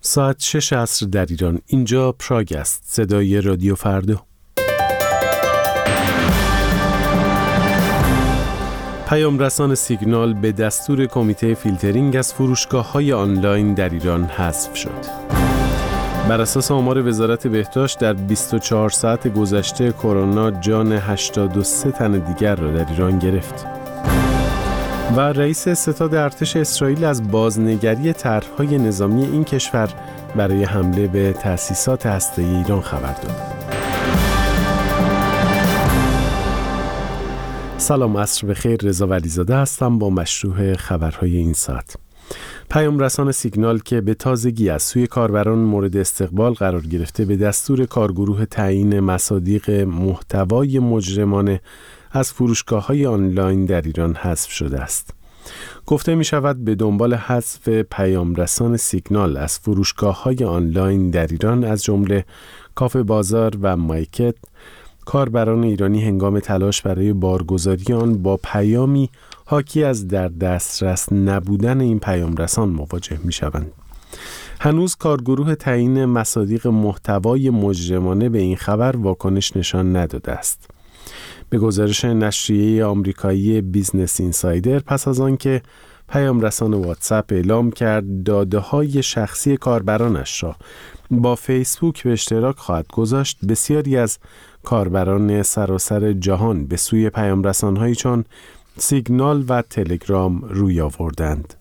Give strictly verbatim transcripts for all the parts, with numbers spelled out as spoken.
ساعت شش عصر در ایران. اینجا پراگ است. صدای رادیو فردا. پیام رسان سیگنال به دستور کمیته فیلترینگ از فروشگاه‌های آنلاین در ایران حذف شد. بر اساس آمار وزارت بهداشت در بیست و چهار ساعت گذشته کرونا جان هشتاد و سه تن دیگر را در ایران گرفت. و رئیس ستاد ارتش اسرائیل از بازنگری طرح‌های نظامی این کشور برای حمله به تأسیسات هسته‌ای ایران خبر داد. سلام، عصر بخیر. رضا ولیزاده هستم با مشروع خبرهای این ساعت. پیام رسان سیگنال که به تازگی از سوی کاربران مورد استقبال قرار گرفته به دستور کارگروه تعیین مصادیق محتوای مجرمانه از فروشگاه‌های آنلاین در ایران حذف شده است. گفته می شود به دنبال حذف پیام رسان سیگنال از فروشگاه‌های آنلاین در ایران از جمله کافه بازار و مایکت، کاربران ایرانی هنگام تلاش برای بارگذاری آن با پیامی حاکی از در دسترس نبودن این پیام رسان مواجه می شوند. هنوز کارگروه تعیین مصادیق محتوای مجرمانه به این خبر واکنش نشان نداده است. به گزارش نشریه آمریکایی بیزنس اینسایدر، پس از آن که پیام رسان واتساپ اعلام کرد داده‌های شخصی کاربرانش را با فیسبوک به اشتراک خواهد گذاشت، بسیاری از کاربران سراسر جهان به سوی پیام رسان‌هایی چون سیگنال و تلگرام روی آوردند.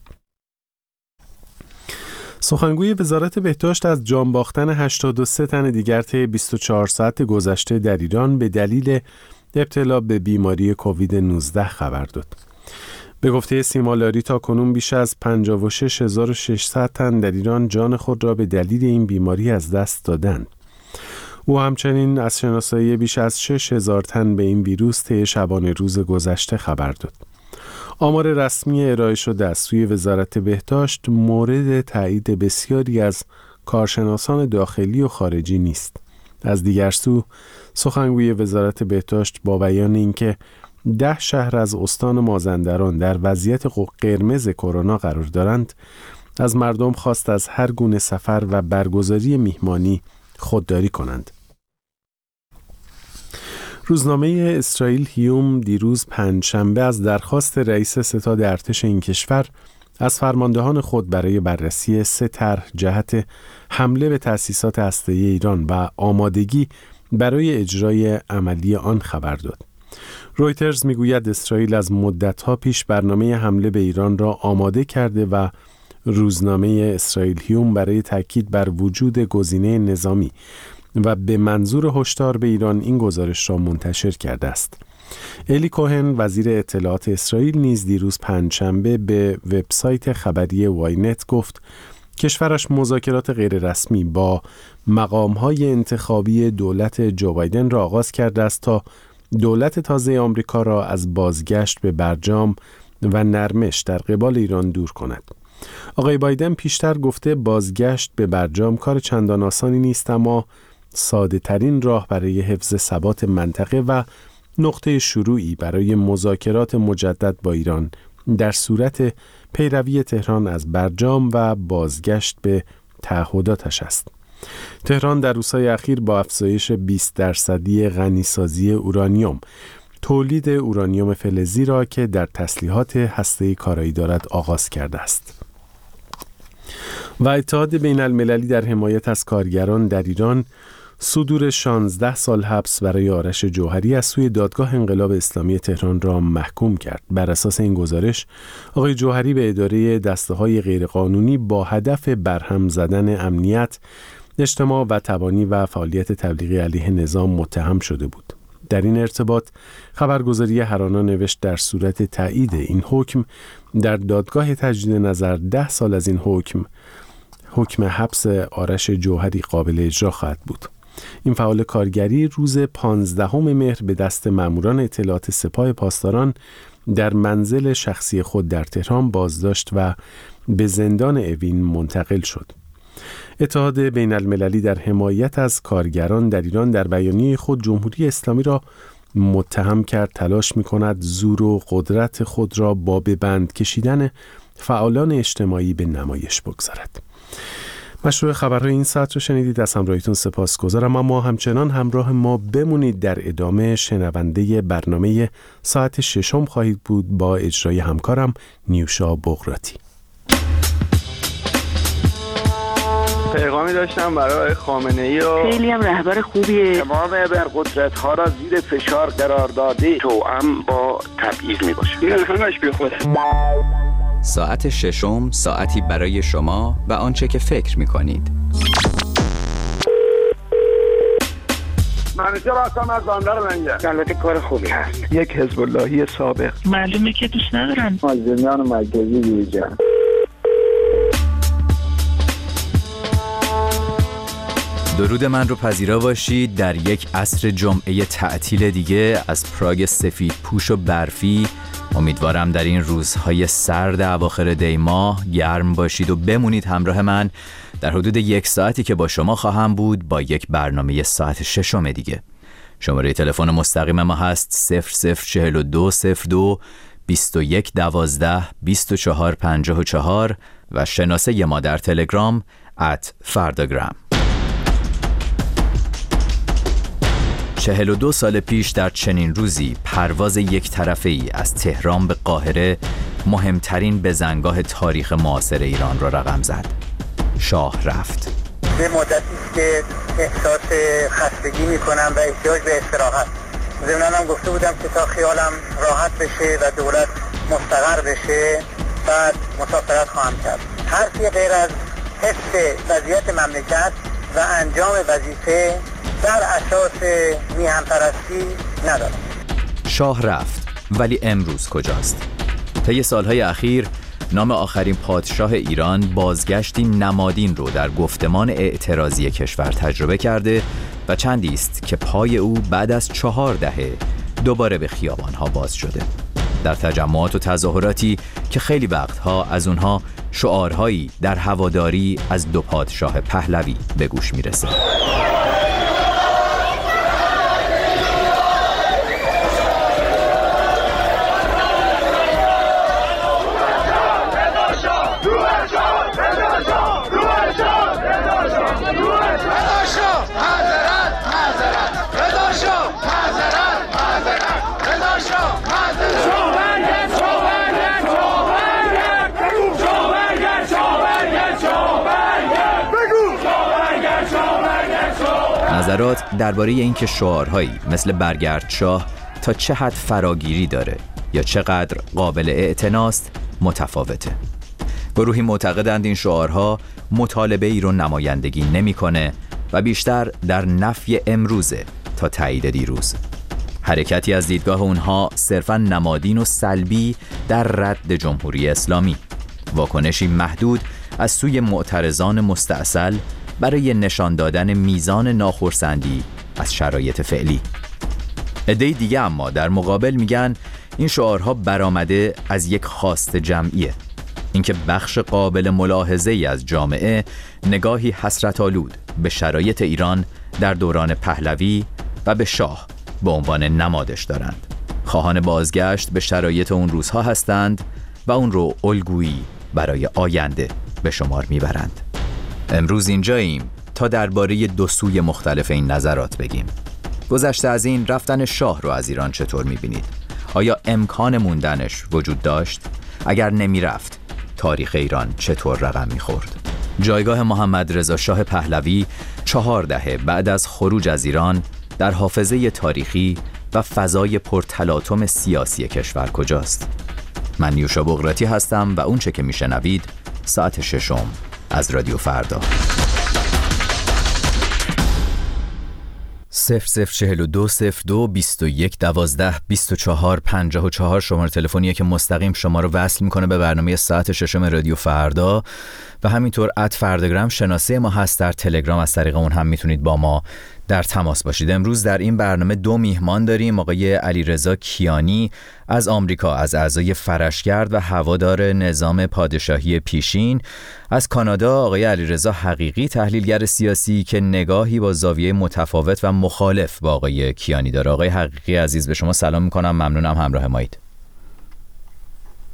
سخنگوی وزارت بهداشت از جان باختن هشتاد و سه تن دیگر طی بیست و چهار ساعت گذشته در ایران به دلیل ابتلا به بیماری کووید نوزده خبر داد. به گفته سیما لاری تا کنون بیش از پنجاه و شش هزار و ششصد تن در ایران جان خود را به دلیل این بیماری از دست دادند. او همچنین از شناسایی بیش از شش هزار تن به این ویروس طی شبانه روز گذشته خبر داد. آمار رسمی ارائه شده از سوی وزارت بهداشت مورد تایید بسیاری از کارشناسان داخلی و خارجی نیست. از دیگر سو، سخنگوی وزارت بهداشت با بیان اینکه ده شهر از استان مازندران در وضعیت قرمز کرونا قرار دارند، از مردم خواست از هر گونه سفر و برگزاری میهمانی خودداری کنند. روزنامه اسرائیل هیوم دیروز پنجشنبه از درخواست رئیس ستاد ارتش این کشور از فرماندهان خود برای بررسی سه طرح جهت حمله به تأسیسات هسته‌ای ایران و آمادگی برای اجرای عملی آن خبر داد. رویترز میگوید اسرائیل از مدت‌ها پیش برنامه حمله به ایران را آماده کرده و روزنامه اسرائیل هیوم برای تاکید بر وجود گزینه نظامی و به منظور هشدار به ایران این گزارش را منتشر کرده است. الی کوهن وزیر اطلاعات اسرائیل نیز دیروز پنجشنبه به وبسایت خبری واینت گفت کشورش مذاکرات غیررسمی با مقام‌های انتخابی دولت جو بایدن را آغاز کرده است تا دولت تازه آمریکا را از بازگشت به برجام و نرمش در قبال ایران دور کند. آقای بایدن پیشتر گفته بازگشت به برجام کار چندان آسانی نیست، اما ساده ترین راه برای حفظ ثبات منطقه و نقطه شروعی برای مذاکرات مجدد با ایران در صورت پیروی تهران از برجام و بازگشت به تعهداتش است. تهران در روزهای اخیر با افزایش بیست درصدی غنیسازی اورانیوم، تولید اورانیوم فلزی را که در تسلیحات هسته‌ای کارایی دارد آغاز کرده است. و اتحاد بین المللی در حمایت از کارگران در ایران صدور شانزده سال حبس برای آرش جوهری از سوی دادگاه انقلاب اسلامی تهران را محکوم کرد. بر اساس این گزارش، آقای جوهری به اداره دسته‌های غیرقانونی با هدف برهم زدن امنیت، اجتماع و تبانی و فعالیت تبلیغی علیه نظام متهم شده بود. در این ارتباط خبرگزاری هرانا نوشت در صورت تایید این حکم در دادگاه تجدید نظر ده سال از این حکم حکم حبس آرش جوهری قابل اجرا خواهد بود. این فعال کارگری روز پانزدهم مهر به دست ماموران اطلاعات سپاه پاسداران در منزل شخصی خود در تهران بازداشت و به زندان اوین منتقل شد. اتحاد بین المللی در حمایت از کارگران در ایران در بیانیه خود جمهوری اسلامی را متهم کرد تلاش می‌کند زور و قدرت خود را با به بند کشیدن فعالان اجتماعی به نمایش بگذارد. مشروع خبرهای این ساعت رو شنیدید. از همراهیتون سپاسگزارم. اما همچنان همراه ما بمونید. در ادامه شنونده برنامه ساعت ششم خواهید بود با اجرای همکارم نیوشا بغراتی. پیغامی داشتم برای خامنه‌ای و خیلی هم رهبر خوبیه. تمام ابرقدرت‌ها را زیر فشار قرار داده، توأم با تبعیض میباشه. این همش بیخوده. ساعت ششم، ساعتی برای شما و آنچه که فکر می‌کنید. منیجر هستم از بندر منگه. البته کار خوبی هست. یک حزب اللهی سابق. معلومه که دوست ندارن. مازنیان مرکزی دیجا. درود من رو پذیرا باشید در یک عصر جمعه تعطیل دیگه از پراگ سفید پوش و برفی. امیدوارم در این روزهای سرد اواخر دی ماه گرم باشید و بمونید همراه من در حدود یک ساعتی که با شما خواهم بود با یک برنامه ساعت ششم دیگه. شماره تلفن مستقیم ما هست صفر صفر چهل و دو صفر دو بیست و یک دوازده بیست و چهار پنجاه و چهار و شناسه ما در تلگرام ات فرداگرام. چهل و دو سال پیش در چنین روزی پرواز یک طرفه‌ای از تهران به قاهره مهمترین بزنگاه تاریخ معاصر ایران را رقم زد. شاه رفت. به مدتی که احساس خستگی میکنم و احتیاج به استراحت. ضمناً هم گفته بودم که تا خیالم راحت بشه و دولت مستقر بشه بعد مسافرت خواهم کرد. حرفی غیر از حفظ وضعیت مملکت و انجام وظیفه در اساس میهن پرستی ندارم. شاه رفت، ولی امروز کجاست؟ طی سالهای اخیر نام آخرین پادشاه ایران بازگشتی نمادین رو در گفتمان اعتراضی کشور تجربه کرده و چندی است که پای او بعد از چهار دهه دوباره به خیابانها باز شده. در تجمعات و تظاهراتی که خیلی وقتها از اونها شعارهایی در هواداری از دو پادشاه پهلوی به گوش میرسه. نظرات درباره اینکه شعارهایی مثل برگرد شاه تا چه حد فراگیری داره یا چقدر قابل اعتناست متفاوته. گروهی معتقدند این شعارها مطالبه ای رو نمایندگی نمی‌کنه و بیشتر در نفی امروزه تا تایید دیروز. حرکتی از دیدگاه اونها صرفاً نمادین و سلبی در رد جمهوری اسلامی. واکنشی محدود از سوی معترضان مستعسل برای نشان دادن میزان ناخرسندی از شرایط فعلی. عده دیگه اما در مقابل میگن این شعارها برآمده از یک خواست جمعیه. اینکه بخش قابل ملاحظه‌ای از جامعه نگاهی حسرت‌آلود به شرایط ایران در دوران پهلوی و به شاه به عنوان نمادش دارند. خواهان بازگشت به شرایط اون روزها هستند و اون رو الگویی برای آینده به شمار میبرند. امروز اینجاییم تا درباره دو سوی مختلف این نظرات بگیم. گذشته از این رفتن شاه رو از ایران چطور میبینید؟ آیا امکان موندنش وجود داشت؟ اگر نمیرفت تاریخ ایران چطور رقم میخورد؟ جایگاه محمد رضا شاه پهلوی چهار دهه بعد از خروج از ایران در حافظه تاریخی و فضای پرتلاطم سیاسی کشور کجاست؟ من نیوشا بغراتی هستم و اون چه که میشنوید ساعت ششم از رادیو فردا. صفر صفر چهل و دو صفر دو بیست و یک دوازده بیست و چهار پنجاه و چهار شماره تلفنیه که مستقیم شما رو وصل میکنه به برنامه ساعت ششم رادیو فردا و همینطور ات فرداگرام شناسه ما هست در تلگرام. از طریق اون هم میتونید با ما در تماس باشید. امروز در این برنامه دو میهمان داریم. آقای علیرضا کیانی از آمریکا، از اعضای فرشگرد و هوادار نظام پادشاهی پیشین. از کانادا آقای علیرضا حقیقی، تحلیلگر سیاسی که نگاهی با زاویه متفاوت و مخالف با آقای کیانی داره. آقای حقیقی عزیز به شما سلام میکنم، ممنونم همراه مایید.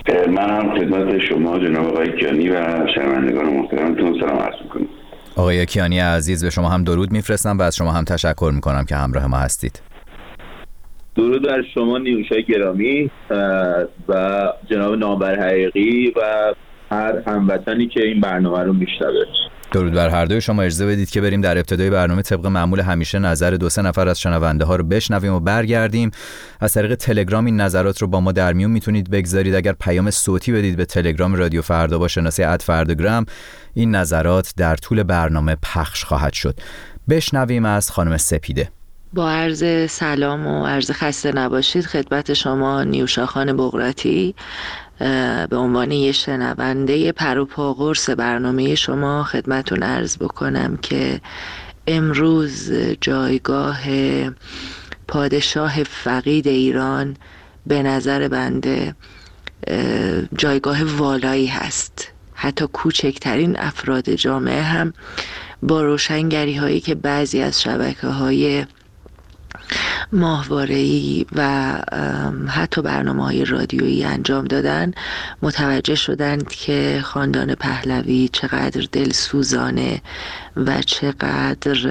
من هم خدمت شما جناب آقای کیانی و شنوندگان محترمتون سلام عرض می‌کنم. آقای کیانی عزیز، به شما هم درود میفرستم و از شما هم تشکر میکنم که همراه ما هستید. درود بر شما نیوشای گرامی و جناب نامور حقیقی و هر هموطنی که این برنامه رو میشنوه. درود بر هر دوی شما. اجازه بدید که بریم در ابتدای برنامه طبق معمول همیشه نظر دو سه نفر از شنونده ها رو بشنویم و برگردیم. از طریق تلگرام این نظرات رو با ما در میون میتونید بگذارید. اگر پیام صوتی بدید به تلگرام رادیو فردا با شناسه ات فرداگرام، این نظرات در طول برنامه پخش خواهد شد. بشنویم از خانم سپیده. با عرض سلام و عرض خسته نباشید خدمت شما نیوشا خان بقراتی، به عنوان یه شنونده پر و پا قرص برنامه شما خدمتون عرض بکنم که امروز جایگاه پادشاه فقید ایران به نظر بنده جایگاه والایی هست. حتی کوچکترین افراد جامعه هم با روشنگری هایی که بعضی از شبکه های ماهواره‌ای و حتی برنامه‌های رادیویی انجام دادن متوجه شدند که خاندان پهلوی چقدر دلسوزانه و چقدر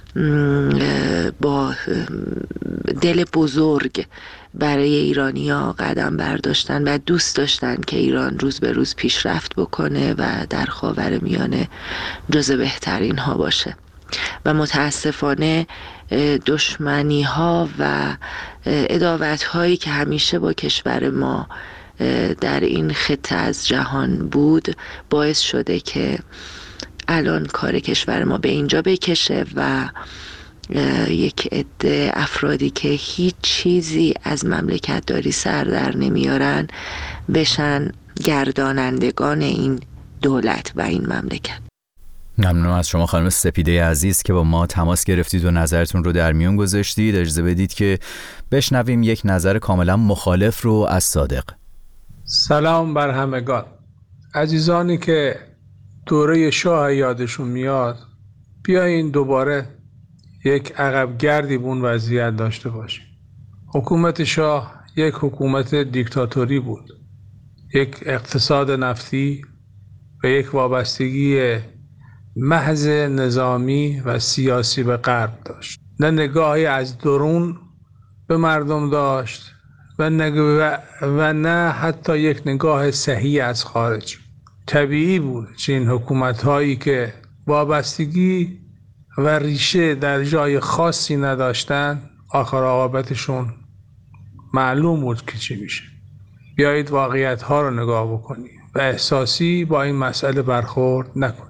با دل بزرگ برای ایرانی‌ها قدم برداشتن و دوست داشتن که ایران روز به روز پیشرفت بکنه و در خاورمیانه جزو بهترین ها باشه. و متاسفانه دشمنی ها و عداوت هایی که همیشه با کشور ما در این خطه از جهان بود باعث شده که الان کار کشور ما به اینجا بکشه و یک عده افرادی که هیچ چیزی از مملکت داری سر در نمیارن بشن گردانندگان این دولت و این مملکت. ممنونم از شما خانم سپیده عزیز که با ما تماس گرفتید و نظرتون رو در میون گذاشتید. اجازه بدید که بشنویم یک نظر کاملا مخالف رو از صادق. سلام بر همگان. عزیزانی که دوره شاه یادشون میاد، بیاین دوباره یک عقب گردی به اون وضعیت داشته باشیم. حکومت شاه یک حکومت دیکتاتوری بود، یک اقتصاد نفتی و یک وابستگی محض نظامی و سیاسی به غرب داشت. نه نگاهی از درون به مردم داشت و نه, و نه حتی یک نگاه صحیح از خارج. طبیعی بود که این حکومت هایی که وابستگی و ریشه در جای خاصی نداشتن آخر عاقبتشون معلوم بود که چی میشه. بیایید واقعیت ها رو نگاه بکنیم و احساسی با این مسئله برخورد نکنیم.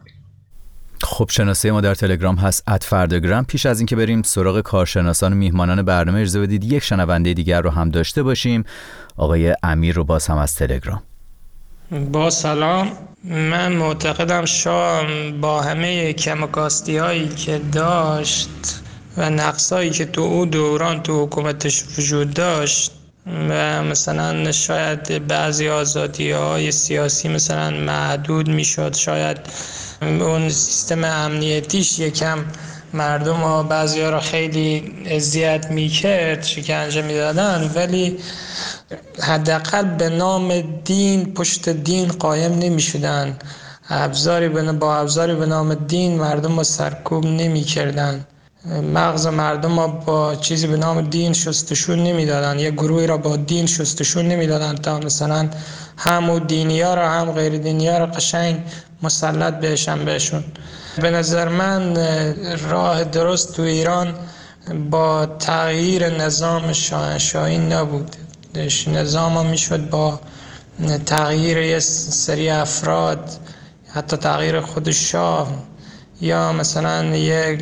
خب شناسه ما در تلگرام هست ات فرداگرام. پیش از اینکه بریم سراغ کارشناسان و میهمانان برنامه اجازه بدید یک شنونده دیگر رو هم داشته باشیم. آقای امیر رو باز هم از تلگرام. با سلام. من معتقدم شاه با همه کمکاستی هایی که داشت و نقصایی که تو او دوران تو حکومتش وجود داشت و مثلا شاید بعضی آزادی های سیاسی مثلا محدود میشد، شاید اون سیستم امنیتیش یکم مردم ها بعضی ها را خیلی اذیت میکرد، شکنجه میدادن، ولی حداقل به نام دین پشت دین قایم نمیشدن. ابزاری با ابزاری به نام دین مردم را سرکوب نمیکردن. مغز مردم را با چیزی به نام دین شستشون نمیدادن. یک گروهی را با دین شستشون نمیدادن تا مثلا هم دینی ها را هم غیر دینی ها را قشنگ مسلط بهشن بهشون. به نظر من راه درست تو ایران با تغییر نظام شاهنشاهی نبود. نظام ها میشد با تغییر یه سری افراد، حتی تغییر خود شاه، یا مثلا یه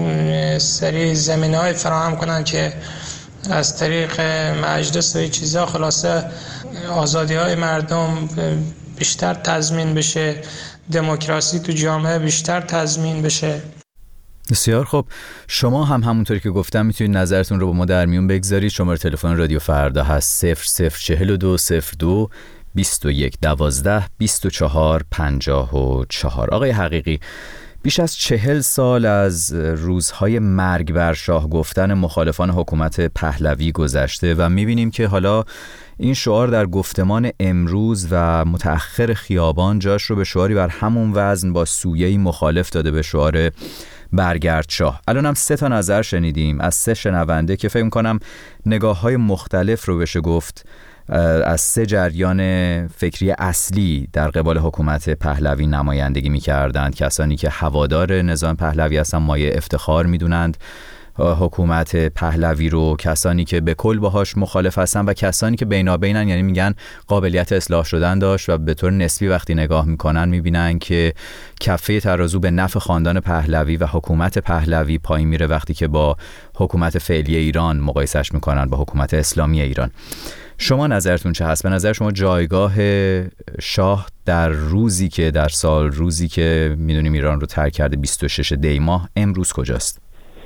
سری زمینه های فراهم کنن که از طریق مجلس و این چیزا خلاصه آزادی های مردم بیشتر تضمین بشه، دموکراسی تو جامعه بیشتر تضمین بشه. بسیار خب، شما هم همونطوری که گفتم میتونید نظرتون رو با ما در میون بگذارید. شماره تلفن رادیو فردا هست صفر صفر چهل و دو صفر دو بیست و یک دوازده بیست و چهار پنجاه و چهار. آقای حقیقی، بیش از چهل سال از روزهای مرگ بر شاه گفتن مخالفان حکومت پهلوی گذشته و میبینیم که حالا این شعار در گفتمان امروز و متأخر خیابان جاش رو به شعاری بر همون وزن با سویه‌ای مخالف داده، به شعار برگرد شاه. الان هم سه تا نظر شنیدیم از سه شنونده که فکر می‌کنم نگاه‌های مختلف رو بشه گفت از سه جریان فکری اصلی در قبال حکومت پهلوی نمایندگی می‌کردند. کسانی که هوادار نظام پهلوی هستن، مایه افتخار می‌دونند حکومت پهلوی رو، کسانی که به کل باهاش مخالف هستن و کسانی که بینابینن، یعنی میگن قابلیت اصلاح شدن داشت و به طور نسبی وقتی نگاه میکنن میبینن که کفه ترازو به نفع خاندان پهلوی و حکومت پهلوی پایین میره وقتی که با حکومت فعلی ایران مقایسش میکنن با حکومت اسلامی ایران. شما نظرتون چه هست؟ به نظر شما جایگاه شاه در روزی که در سال روزی که میدونیم ایران رو ترک کرده بیست و شش دی ماه امروز کجاست؟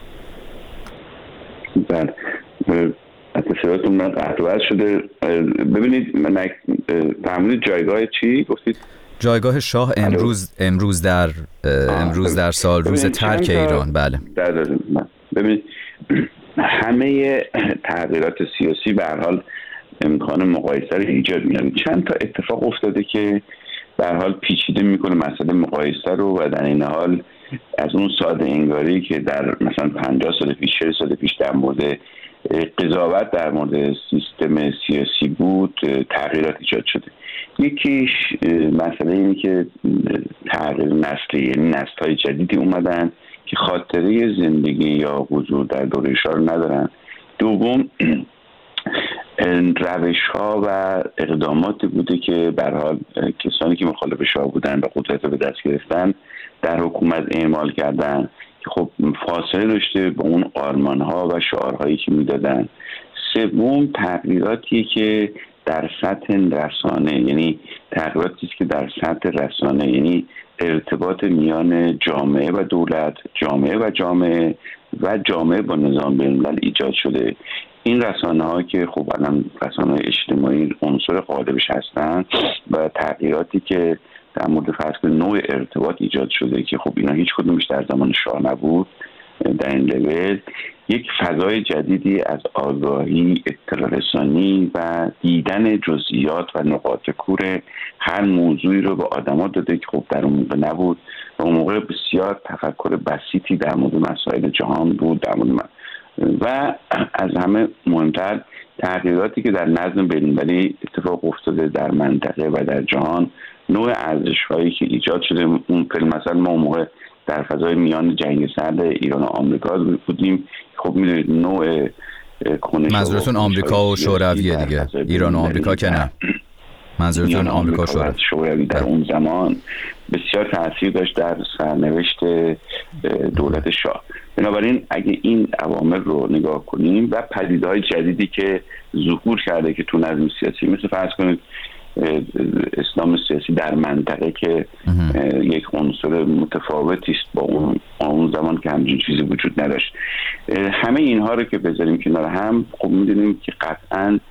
بله، اتصالاتون من قطع شده. ببینید من فهمیدید جایگاه چی گفتید؟ جایگاه شاه امروز امروز در امروز در سال روز ترک ایران. بله ببینید همه تغییرات سیاسی به هر حال امکان مقایسه رو ایجاد می‌کنه. چند تا اتفاق افتاده که به هر حال پیچیده میکنه مسئله مقایسه رو و در این حال از اون ساده انگاری که در مثلا پنجاه سال پیش چهل سال پیش در مورد قضاوت در مورد سیستم سیاسی بود تغییرات ایجاد شده. یکیش مسئله اینه که تغییر نسلی، یعنی نسل‌های جدیدی اومدن که خاطره زندگی یا حضور در دوره شاه رو ندارن. دوم روش ها و اقداماتی بوده که به هر حال کسانی که مخالف شاه بودن و قدرت رو به دست گرفتن در حکومت اعمال کردن که خب فاصله داشته با اون آرمان ها و شعارهایی که میدادن. سوم تغییراتی که در سطح رسانه، یعنی تغییراتی که در سطح رسانه، یعنی ارتباط میان جامعه و دولت، جامعه و جامعه و جامعه با نظام بین‌الملل ایجاد شده. این رسانه ها که خب الان رسانه های اجتماعی عنصر غالبش هستن و تغییراتی که در مورد فرض کنید نوع ارتباط ایجاد شده که خب اینا هیچ کدومش در زمان شاه نبود در این لول، یک فضای جدیدی از آگاهی، اطلاع رسانی و دیدن جزئیات و نقاط کور هر موضوعی رو به آدما داده که خب در اون موقع نبود و اون موقع بسیار تفکر بسیطی در مورد مسائل جهان بود در مورد من. و از همه مهمتر تغییراتی که در نظم بین‌المللی اتفاق افتاده در منطقه و در جهان، نوع ارزش‌هایی که ایجاد شده. اون فیلم مثلا ما اون موقع در فضای میان جنگ سرد ایران و آمریکا بودیم. خب میدونید نوع کنش منظورتون آمریکا و شوروی دیگه، ایران و آمریکا که نه، منظورتون آمریکا و شوروی در اون زمان بسیار تاثیر داشت در سرنوشت دولت شاه. بنابراین اگه این عوامل رو نگاه کنیم و پدیده‌های جدیدی که ظهور کرده که تو نظم سیاسی، مثل فرض کنید اسلام سیاسی در منطقه که یک عنصر متفاوتی است با اون اون زمان که همچین چیزی وجود نداشت، همه اینها رو که بذاریم کنار هم خب می‌دونیم که قطعاً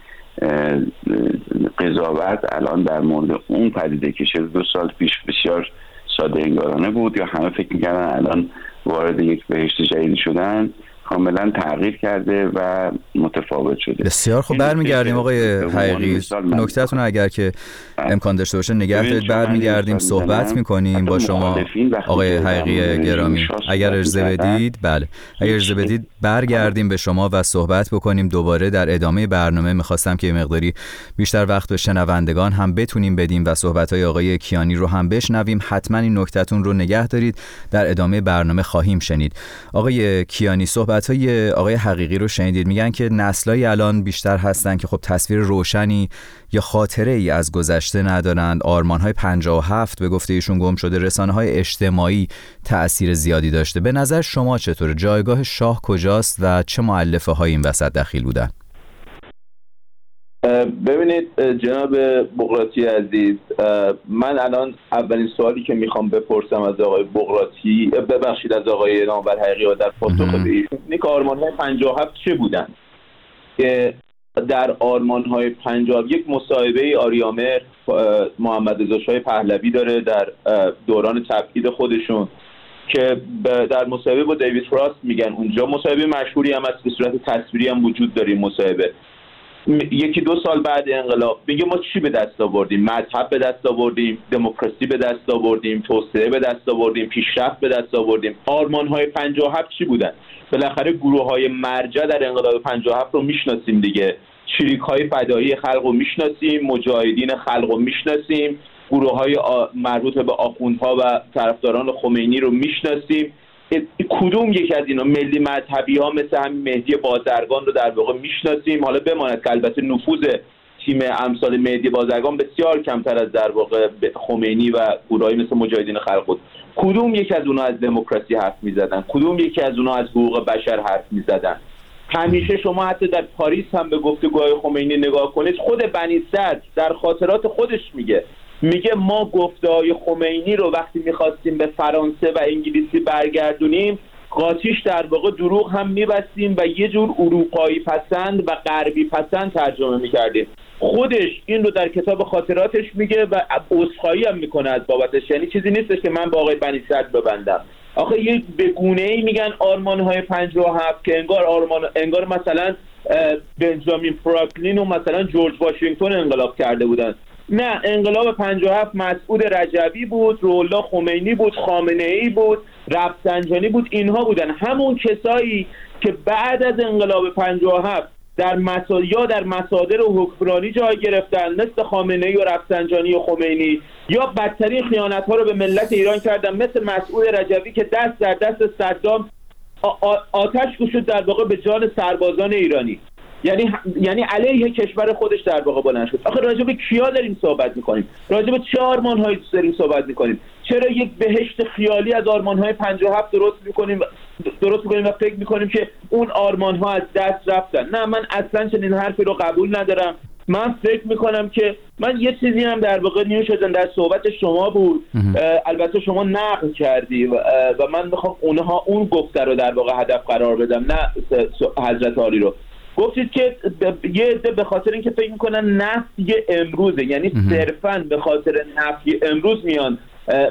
قضاوت الان در مورد اون پدیده که چهل و دو سال پیش بسیار ساده انگارانه بود یا همه فکر می‌کردن الان وارد یک بهشت جدیدی شدن، کاملا تغییر کرده و متفاوت شده. بسیار خوب، برمیگردیم آقای حقیقی، نکته‌تون اگر که امکان داشته باشه نگه دارید، برمیگردیم صحبت میکنیم با شما آقای حقیقی گرامی. اگر اجازه بدید بله اگر اجازه بدید برگردیم به شما و صحبت بکنیم دوباره در ادامه برنامه. میخواستم که مقداری بیشتر وقت به شنوندگان هم بتونیم بدیم و صحبت‌های آقای کیانی رو هم بشنویم. حتما این نکته‌تون رو نگه دارید، در ادامه برنامه خواهیم شنید. آقای کیانی، صحبت‌های آقای حقیقی رو شنیدید، میگن که نسل‌های الان بیشتر هستن که خب تصویر روشنی یا خاطره ای از گذشته ندارند. آرمان‌های پنجاه و هفت به گفته ایشون گم شده. رسانه‌های اجتماعی تأثیر زیادی داشته. به نظر شما چطوره؟ جایگاه شاه کجاست و چه مؤلفه‌هایی این وسط دخیل بودن؟ ببینید جناب بغراتی عزیز، من الان اولین سوالی که میخوام بپرسم از آقای بغراتی، ببخشید از آقای نامور حقیقی و در پاسخ به ایشون، اینه که آرمان‌های پنجاه و هفت چه بودن؟ که در آرمان‌های پنجاه و یک مصاحبه آریامهر محمد رضا شاه پهلوی داره در دوران تبعید خودشون که در مصاحبه با دیوید فراست میگن اونجا، مصاحبه مشهوری هم است، به صورت تصویری هم وجود داریم مصاحبه، یکی دو سال بعد انقلاب میگه ما چی به دست آوردیم؟ مذهب به دست آوردیم، دموکراسی به دست آوردیم، توسعه به دست آوردیم، پیشرفت به دست آوردیم. آرمان‌های پنجاه و هفت چی بودن؟ بالاخره گروه‌های مرجع در انقلاب پنجاه و هفت رو میشناسیم دیگه، چریک‌های فدایی خلق رو میشناسیم، مجاهدین خلق رو میشناسیم، گروه‌های مربوط به آخوندها و طرفداران خمینی رو میشناسیم. کدوم یک از اینا ملی مذهبی ها مثل همین مهدی بازرگان رو در واقع میشناسیم؟ حالا بماند که البته نفوذ تیم امثال مهدی بازرگان بسیار کمتر از در واقع خمینی و گروهایی مثل مجاهدین خلق بود. کدوم یک از اونها از دموکراسی حرف میزدن؟ کدوم یکی از اونها از حقوق بشر حرف میزدن؟ همیشه شما حتی در پاریس هم به گفتگوهای خمینی نگاه کنید، خود بنی صدر در خاطرات خودش میگه میگه ما گفته‌های خمینی رو وقتی می‌خواستیم به فرانسه و انگلیسی برگردونیم، قاطیش در واقع دروغ هم می‌بستیم و یه جور اروپایی پسند و غربی پسند ترجمه می‌کردیم. خودش این رو در کتاب خاطراتش میگه و عذرخواهی هم میکنه از بابتش، یعنی چیزی نیستش که من با آقای بنی صدر ببندم. آخه یه به گونه‌ای میگن آرمان‌های پنجاه و هفت که انگار آرمان انگار مثلا بنجامین فرانکلین و مثلا جورج واشنگتن انقلاب کرده بودن. نه، انقلاب پنجاه و هفت مسعود رجبی بود، روح‌الله خمینی بود، خامنه‌ای بود، رفسنجانی بود، اینها بودن همون کسایی که بعد از انقلاب پنجاه و هفت در مسا... یا در مصادر حکمرانی جای گرفتن مثل خامنه‌ای و رفسنجانی و خمینی، یا بدترین خیانت‌ها رو به ملت ایران کردن مثل مسعود رجبی که دست در دست صدام آ... آتش گشود در واقع به جان سربازان ایرانی، یعنی یعنی علیه کشور خودش در واقع بلند شد. آخه راجع به کیا داریم صحبت می‌کنیم؟ راجع به چه آرمان‌هایی داریم صحبت می‌کنیم؟ چرا یک بهشت خیالی از آرمان‌های پنجاه و هفت درست می‌کنیم درست می‌کنیم و فکر می‌کنیم که اون آرمان‌ها از دست رفتن؟ نه، من اصلاً چنین حرفی رو قبول ندارم. من فکر می‌کنم که من یه چیزی هم در واقع نیو شدن در صحبت شما بود، البته شما نقل کردی و, و من می‌خوام اونها اون گفته رو در واقع هدف قرار بدم، نه حضرت عالی رو. گفتید که یه عده به خاطر اینکه فکر میکنن نفی امروزه، یعنی صرفاً به خاطر نفی امروز میان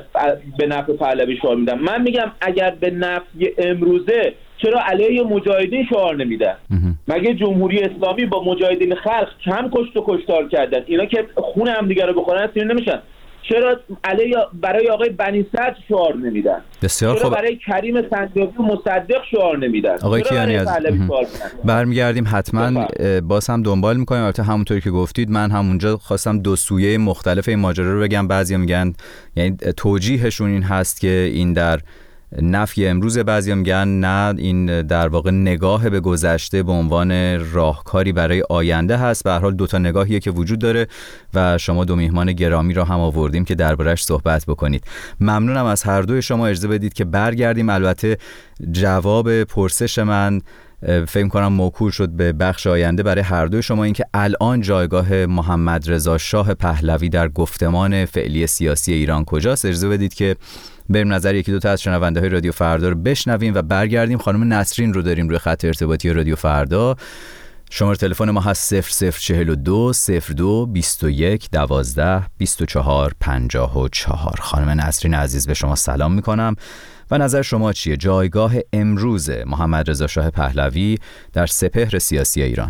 به نفع پهلوی شعار میدن. من میگم اگر به نفی امروزه چرا علیه مجاهدین شعار نمیدن؟ مگه جمهوری اسلامی با مجاهدین خلق کم کشت و کشتار کردن؟ اینا که خون هم دیگه رو بخورن سیر نمیشن. چرا علیه برای آقای بنی صدر شعار نمیدن؟ بسیار خوب. چرا برای کریم سنجابی و مصدق شعار نمیدن؟ آقای کیانی از برمیگردیم حتما باز هم دنبال میکنیم. البته همونطوری که گفتید من همونجا خواستم دو سویه مختلف این ماجرا رو بگم. بعضیا میگن یعنی توجیهشون این هست که این در نفی امروز، بعضیا میگن نه این در واقع نگاه به گذشته به عنوان راهکاری برای آینده هست. به هر حال دو تا نگاهیه که وجود داره و شما دو میهمان گرامی را هم آوردیم که دربارش صحبت بکنید. ممنونم از هر دوی شما. اجازه بدید که برگردیم. البته جواب پرسش من فکر کنم موکول شد به بخش آینده برای هر دوی شما، این که الان جایگاه محمد رضا شاه پهلوی در گفتمان فعلی سیاسی ایران کجاست. اجازه بدید که بریم نظر یکی دو تا از شنونده های رادیو فردا رو بشنویم و برگردیم. خانم نسرین رو داریم روی خط ارتباطی رادیو فردا. شماره تلفن ما هست صفر صفر چهل و دو صفر دو بیست و یک دوازده بیست و چهار پنجاه و چهار. خانم نسرین عزیز به شما سلام میکنم و نظر شما چیه؟ جایگاه امروز محمد رضا شاه پهلوی در سپهر سیاسی ایران.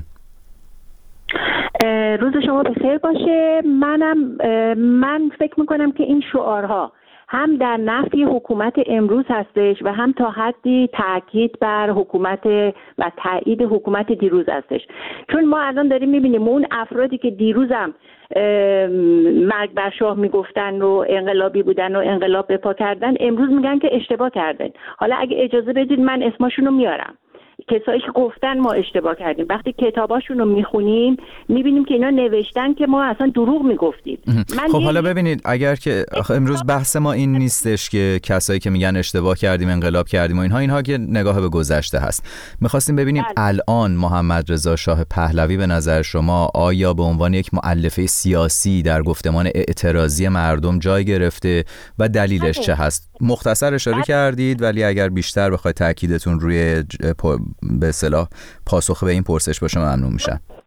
روز شما بخیر باشه. منم من فکر میکنم که این شعارها هم در نفی حکومت امروز هستش و هم تا حدی تاکید بر حکومت و تایید حکومت دیروز هستش. چون ما الان داریم میبینیم اون افرادی که دیروزم مرگ بر شاه میگفتن و انقلابی بودن و انقلاب به پا کردن، امروز میگن که اشتباه کردن. حالا اگه اجازه بدید من اسمشون رو میارم. کسایی که گفتن ما اشتباه کردیم، وقتی کتاباشون رو میخونیم میبینیم که اینا نوشتن که ما اصلا دروغ میگفتیم. خب حالا ببینید، اگر که امروز بحث ما این نیستش که کسایی که میگن اشتباه کردیم انقلاب کردیم و اینها اینها که نگاه به گذشته هست. میخواستیم ببینیم بله. الان محمد رضا شاه پهلوی به نظر شما آیا به عنوان یک مؤلفه سیاسی در گفتمان اعتراضی مردم جای گرفته و دلیلش چه هست؟ مختصر اشاره کردید ولی اگر بیشتر بخواید تاکیدتون روی به اصطلاح پاسخ به این پرسش باشه ممنون میشم.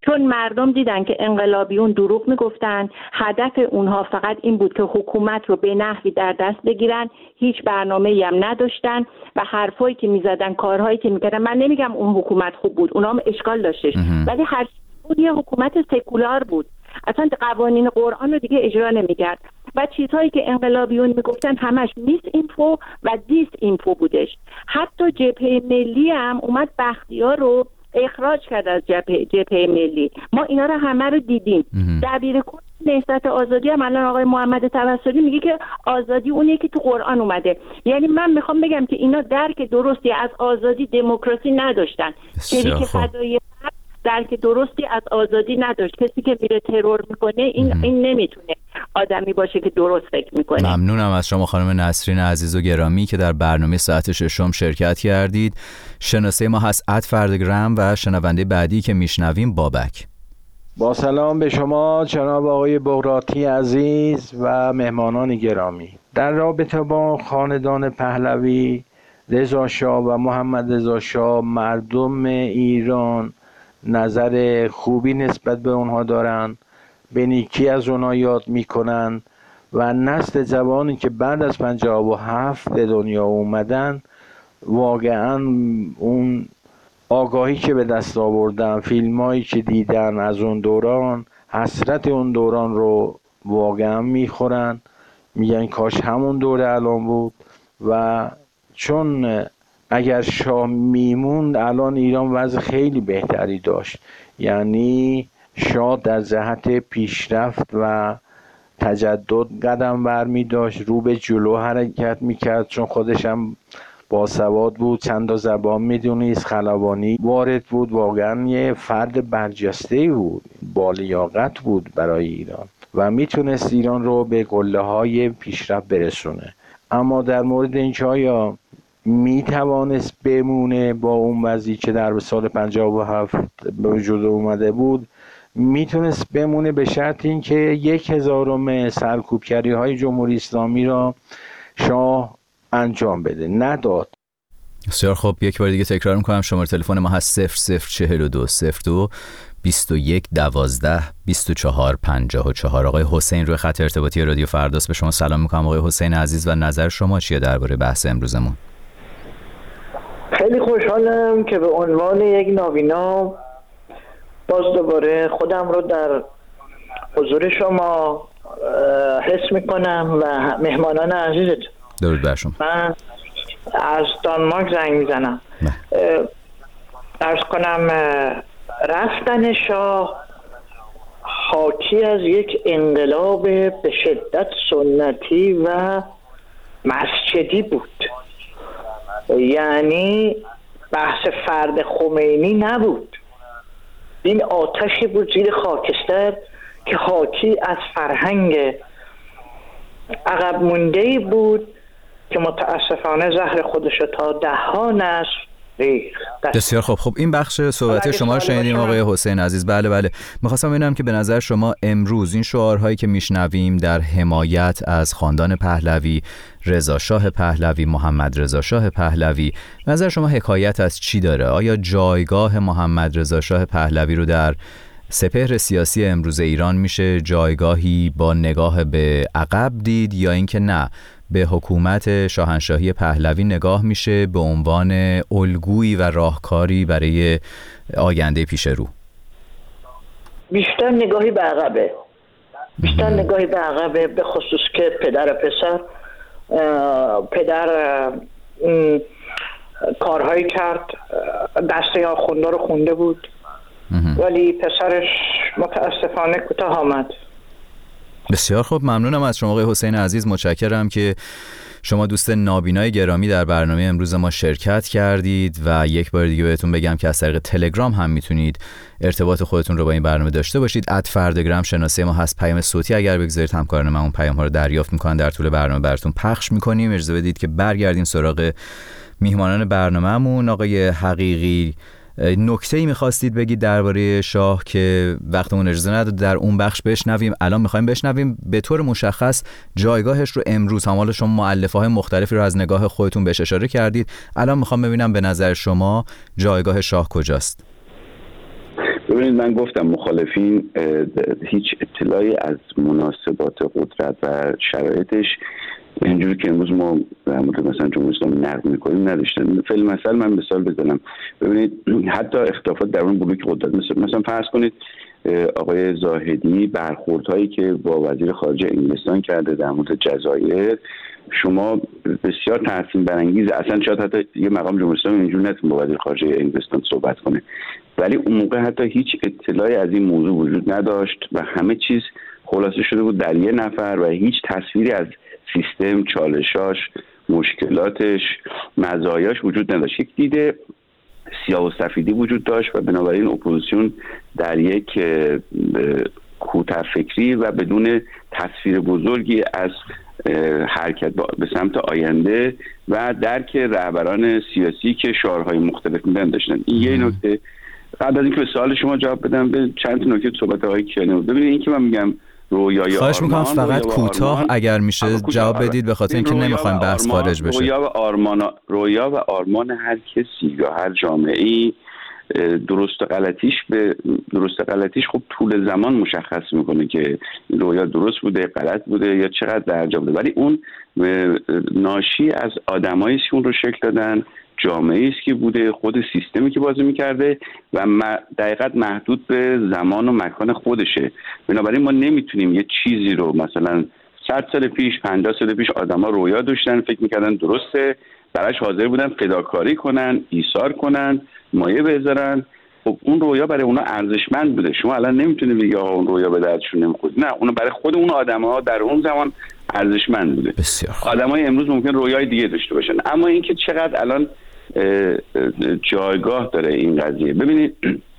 چون مردم دیدن که انقلابیون دروغ میگفتن، هدف اونها فقط این بود که حکومت رو به نحوی در دست بگیرن، هیچ برنامه‌ای هم نداشتن و حرفایی که میزدن، کارهایی که میکردن، من نمیگم اون حکومت خوب بود، اونها هم اشکال داشتش، ولی هر بود یه حکومت سکولار بود، اصلا قوانین قرآن رو دیگه اجرا نمیکرد و چیزهایی که انقلابیون میگفتن همش میس اینفو و دیس اینفو بودش. حتی جبهه ملی هم اومد بختیار رو اخراج کرد از جبهه جبهه ملی. ما اینا رو همه رو دیدیم. دبیرکل نهضت آزادی هم الان آقای محمد توسلی میگه که آزادی اونیه که تو قرآن اومده. یعنی من میخوام بگم که اینا درک درستی از آزادی دموکراسی نداشتن. چیزی که فدای درک درستی از آزادی نداشت. کسی که میره ترور میکنه این ام. این نمیتونه آدمی باشه که درست فکر میکنه. ممنونم از شما خانم نسرین عزیز و گرامی که در برنامه ساعت ششم شرکت کردید. شناسه ما هست ات فردگرام و شنونده بعدی که میشنویم بابک. با سلام به شما جناب آقای بغراتی عزیز و مهمانان گرامی. در رابطه با خاندان پهلوی، رضا شاه و محمد رضا شاه، مردم ایران نظر خوبی نسبت به اونها دارن، به نیکی از اونها یاد میکنن و نسل جوانی که بعد از پنجاه و هفت به دنیا اومدن واقعا اون آگاهی که به دست آوردن، فیلمایی که دیدن از اون دوران، حسرت اون دوران رو واقعا میخورن، میگن کاش همون دوره الان بود. و چون اگر شاه میموند الان ایران وضع خیلی بهتری داشت، یعنی شاه در جهت پیشرفت و تجدد قدم برمی داشت، رو به جلو حرکت میکرد، چون خودش هم باسواد بود، چند تا زبان میدونست، خلبانی وارد بود، واقعا یه فرد برجسته بود، بالیاقت بود برای ایران و میتونست ایران رو به قله های پیشرفت برسونه. اما در مورد این آیا می توانست بمونه با اون وضعی که در سال پنجاه و هفت به وجود اومده بود، میتونست بمونه به شرط این که یک هزارم سرکوبگری های جمهوری اسلامی را شاه انجام بده. نداد. بسیار خب، یک بار دیگه تکرار میکنم شماره تلفن ما هست صفر صفر چهل و دو صفر دو بیست و یک دوازده بیست و چهار پنجاه و چهار. آقای حسین روی خط ارتباطی رادیو فرداست. به شما سلام میکنم آقای حسین عزیز و نظر شما چیه درباره بحث امروزمون؟ خیلی خوشحالم که به عنوان یک نابینا باز دوباره خودم رو در حضور شما حس میکنم و مهمانان عزیزت. درود بر شما. من از دانمارک زنگ میزنم. عرض کنم رفتن شاه حاکی از یک انقلاب به شدت سنتی و مسجدی بود. یعنی بحث فرد خمینی نبود، این آتشی بود زیر خاکستر که حاکی از فرهنگ عقب مونده‌ای بود که متاسفانه زهر خودش تا ده‌ها نسل ریخت. بسیار خوب. خب این بخش صحبت شما رو شنیدیم آقای حسین عزیز. بله بله. می‌خواستم ببینم که به نظر شما امروز این شعارهایی که میشنویم در حمایت از خاندان پهلوی، رضا شاه پهلوی، محمد رضا شاه پهلوی، به نظر شما حکایت از چی داره؟ آیا جایگاه محمد رضا شاه پهلوی رو در سپهر سیاسی امروز ایران میشه جایگاهی با نگاه به عقب دید، یا اینکه نه، به حکومت شاهنشاهی پهلوی نگاه میشه به عنوان الگویی و راهکاری برای آینده پیش رو؟ بیشتر نگاهی به عقبه، بیشتر نگاهی به عقبه، به خصوص که پدر و پسر پدر کارهایی کرد، دسته آخونده رو خونده بود ولی پسرش متاسفانه کوتاه آمد. بسیار خوب، ممنونم از شما آقای حسین عزیز. متشکرم که شما دوست نابینای گرامی در برنامه امروز ما شرکت کردید و یک بار دیگه بهتون بگم که از طریق تلگرام هم میتونید ارتباط خودتون رو با این برنامه داشته باشید. ات فردگرام شناسه ما هست. پیام صوتی اگر بگذارید همکاران من اون پیام ها رو دریافت میکنن، در طول برنامه براتون پخش میکنیم. اجازه بدید که برگردیم سراغ میهمانان برنامه‌مون. آقای حقیقی، نکته‌ای می‌خواستید بگید درباره شاه که وقتمون اجازه نداد در اون بخش بشنویم، الان می‌خوایم بشنویم. به طور مشخص جایگاهش رو امروز هم، حالا شما مؤلفه‌های مختلفی رو از نگاه خودتون بهش اشاره کردید، الان می‌خوام ببینم به نظر شما جایگاه شاه کجاست؟ ببینید من گفتم مخالفین هیچ اطلاعی از مناسبات قدرت و شرایطش اینجوری که امروز ما در مورد مثلا جمهوری اسلامی نقد میکنیم نداشتن. فعل مثل من مثال بزنم، ببینید حتی اختلافات در اون بلوک قدرت، مثلا مثلا فرض کنید آقای زاهدی برخوردهایی که با وزیر خارجه انگلستان کرده در مورد جزایر، شما بسیار تحسین برانگیز، اصلا شاید حتی یه مقام جمهوری اسلامی اینجوری نتون با وزیر خارجه انگلستان صحبت کنه، ولی اون موقع حتی هیچ اطلاعی از این موضوع وجود نداشت و همه چیز خلاصه شده بود در یه نفر و هیچ تصویری از سیستم، چالشاش، مشکلاتش، مزایاش وجود نداشت. یک دیده سیاه و سفیدی وجود داشت و بنابراین اپوزیسیون در یک کوته فکری و بدون تصویر بزرگی از حرکت به سمت آینده و درک رهبران سیاسی که شعارهای مختلف میدن داشتن. این یه نکته. قبل از اینکه به سوال شما جواب بدم به چند نکته صحبت آقای کیانی. ببینید این که من میگم رویای خواهش میکنم فقط کوتاه اگر میشه جواب بدید، به خاطر اینکه نمیخوایم بحث خارج بشه. رویا و آرمان رویا و آرمان هر کسی یا هر جامعه‌ای درست و غلطیش به درست و غلطیش خب طول زمان مشخص میکنه که رویا درست بوده، غلط بوده یا چقدر درجا بوده، ولی اون ناشی از آدمایی است که اون رو شکل دادن، جامعه‌ای است که بوده، خود سیستمی که بازی میکرده و دقیقاً محدود به زمان و مکان خودشه. بنابراین ما نمیتونیم یه چیزی رو مثلا صد سال پیش، پنجاه سال پیش آدما رویا داشتن، فکر میکردن درسته، براش حاضر بودن فداکاری کنن، ایثار کنن، مایه بذارن، خب اون رویا برای اونا ارزشمند بوده. شما الان نمیتونید بگی آقا اون رویا به دردشون نمیخوره. نه، اون برای خود اون آدم‌ها در اون زمان ارزشمند بوده. بسیار. آدمای امروز ممکن رویای دیگه داشته باشن، اما اینکه چقدر الان جایگاه داره این قضیه. ببینید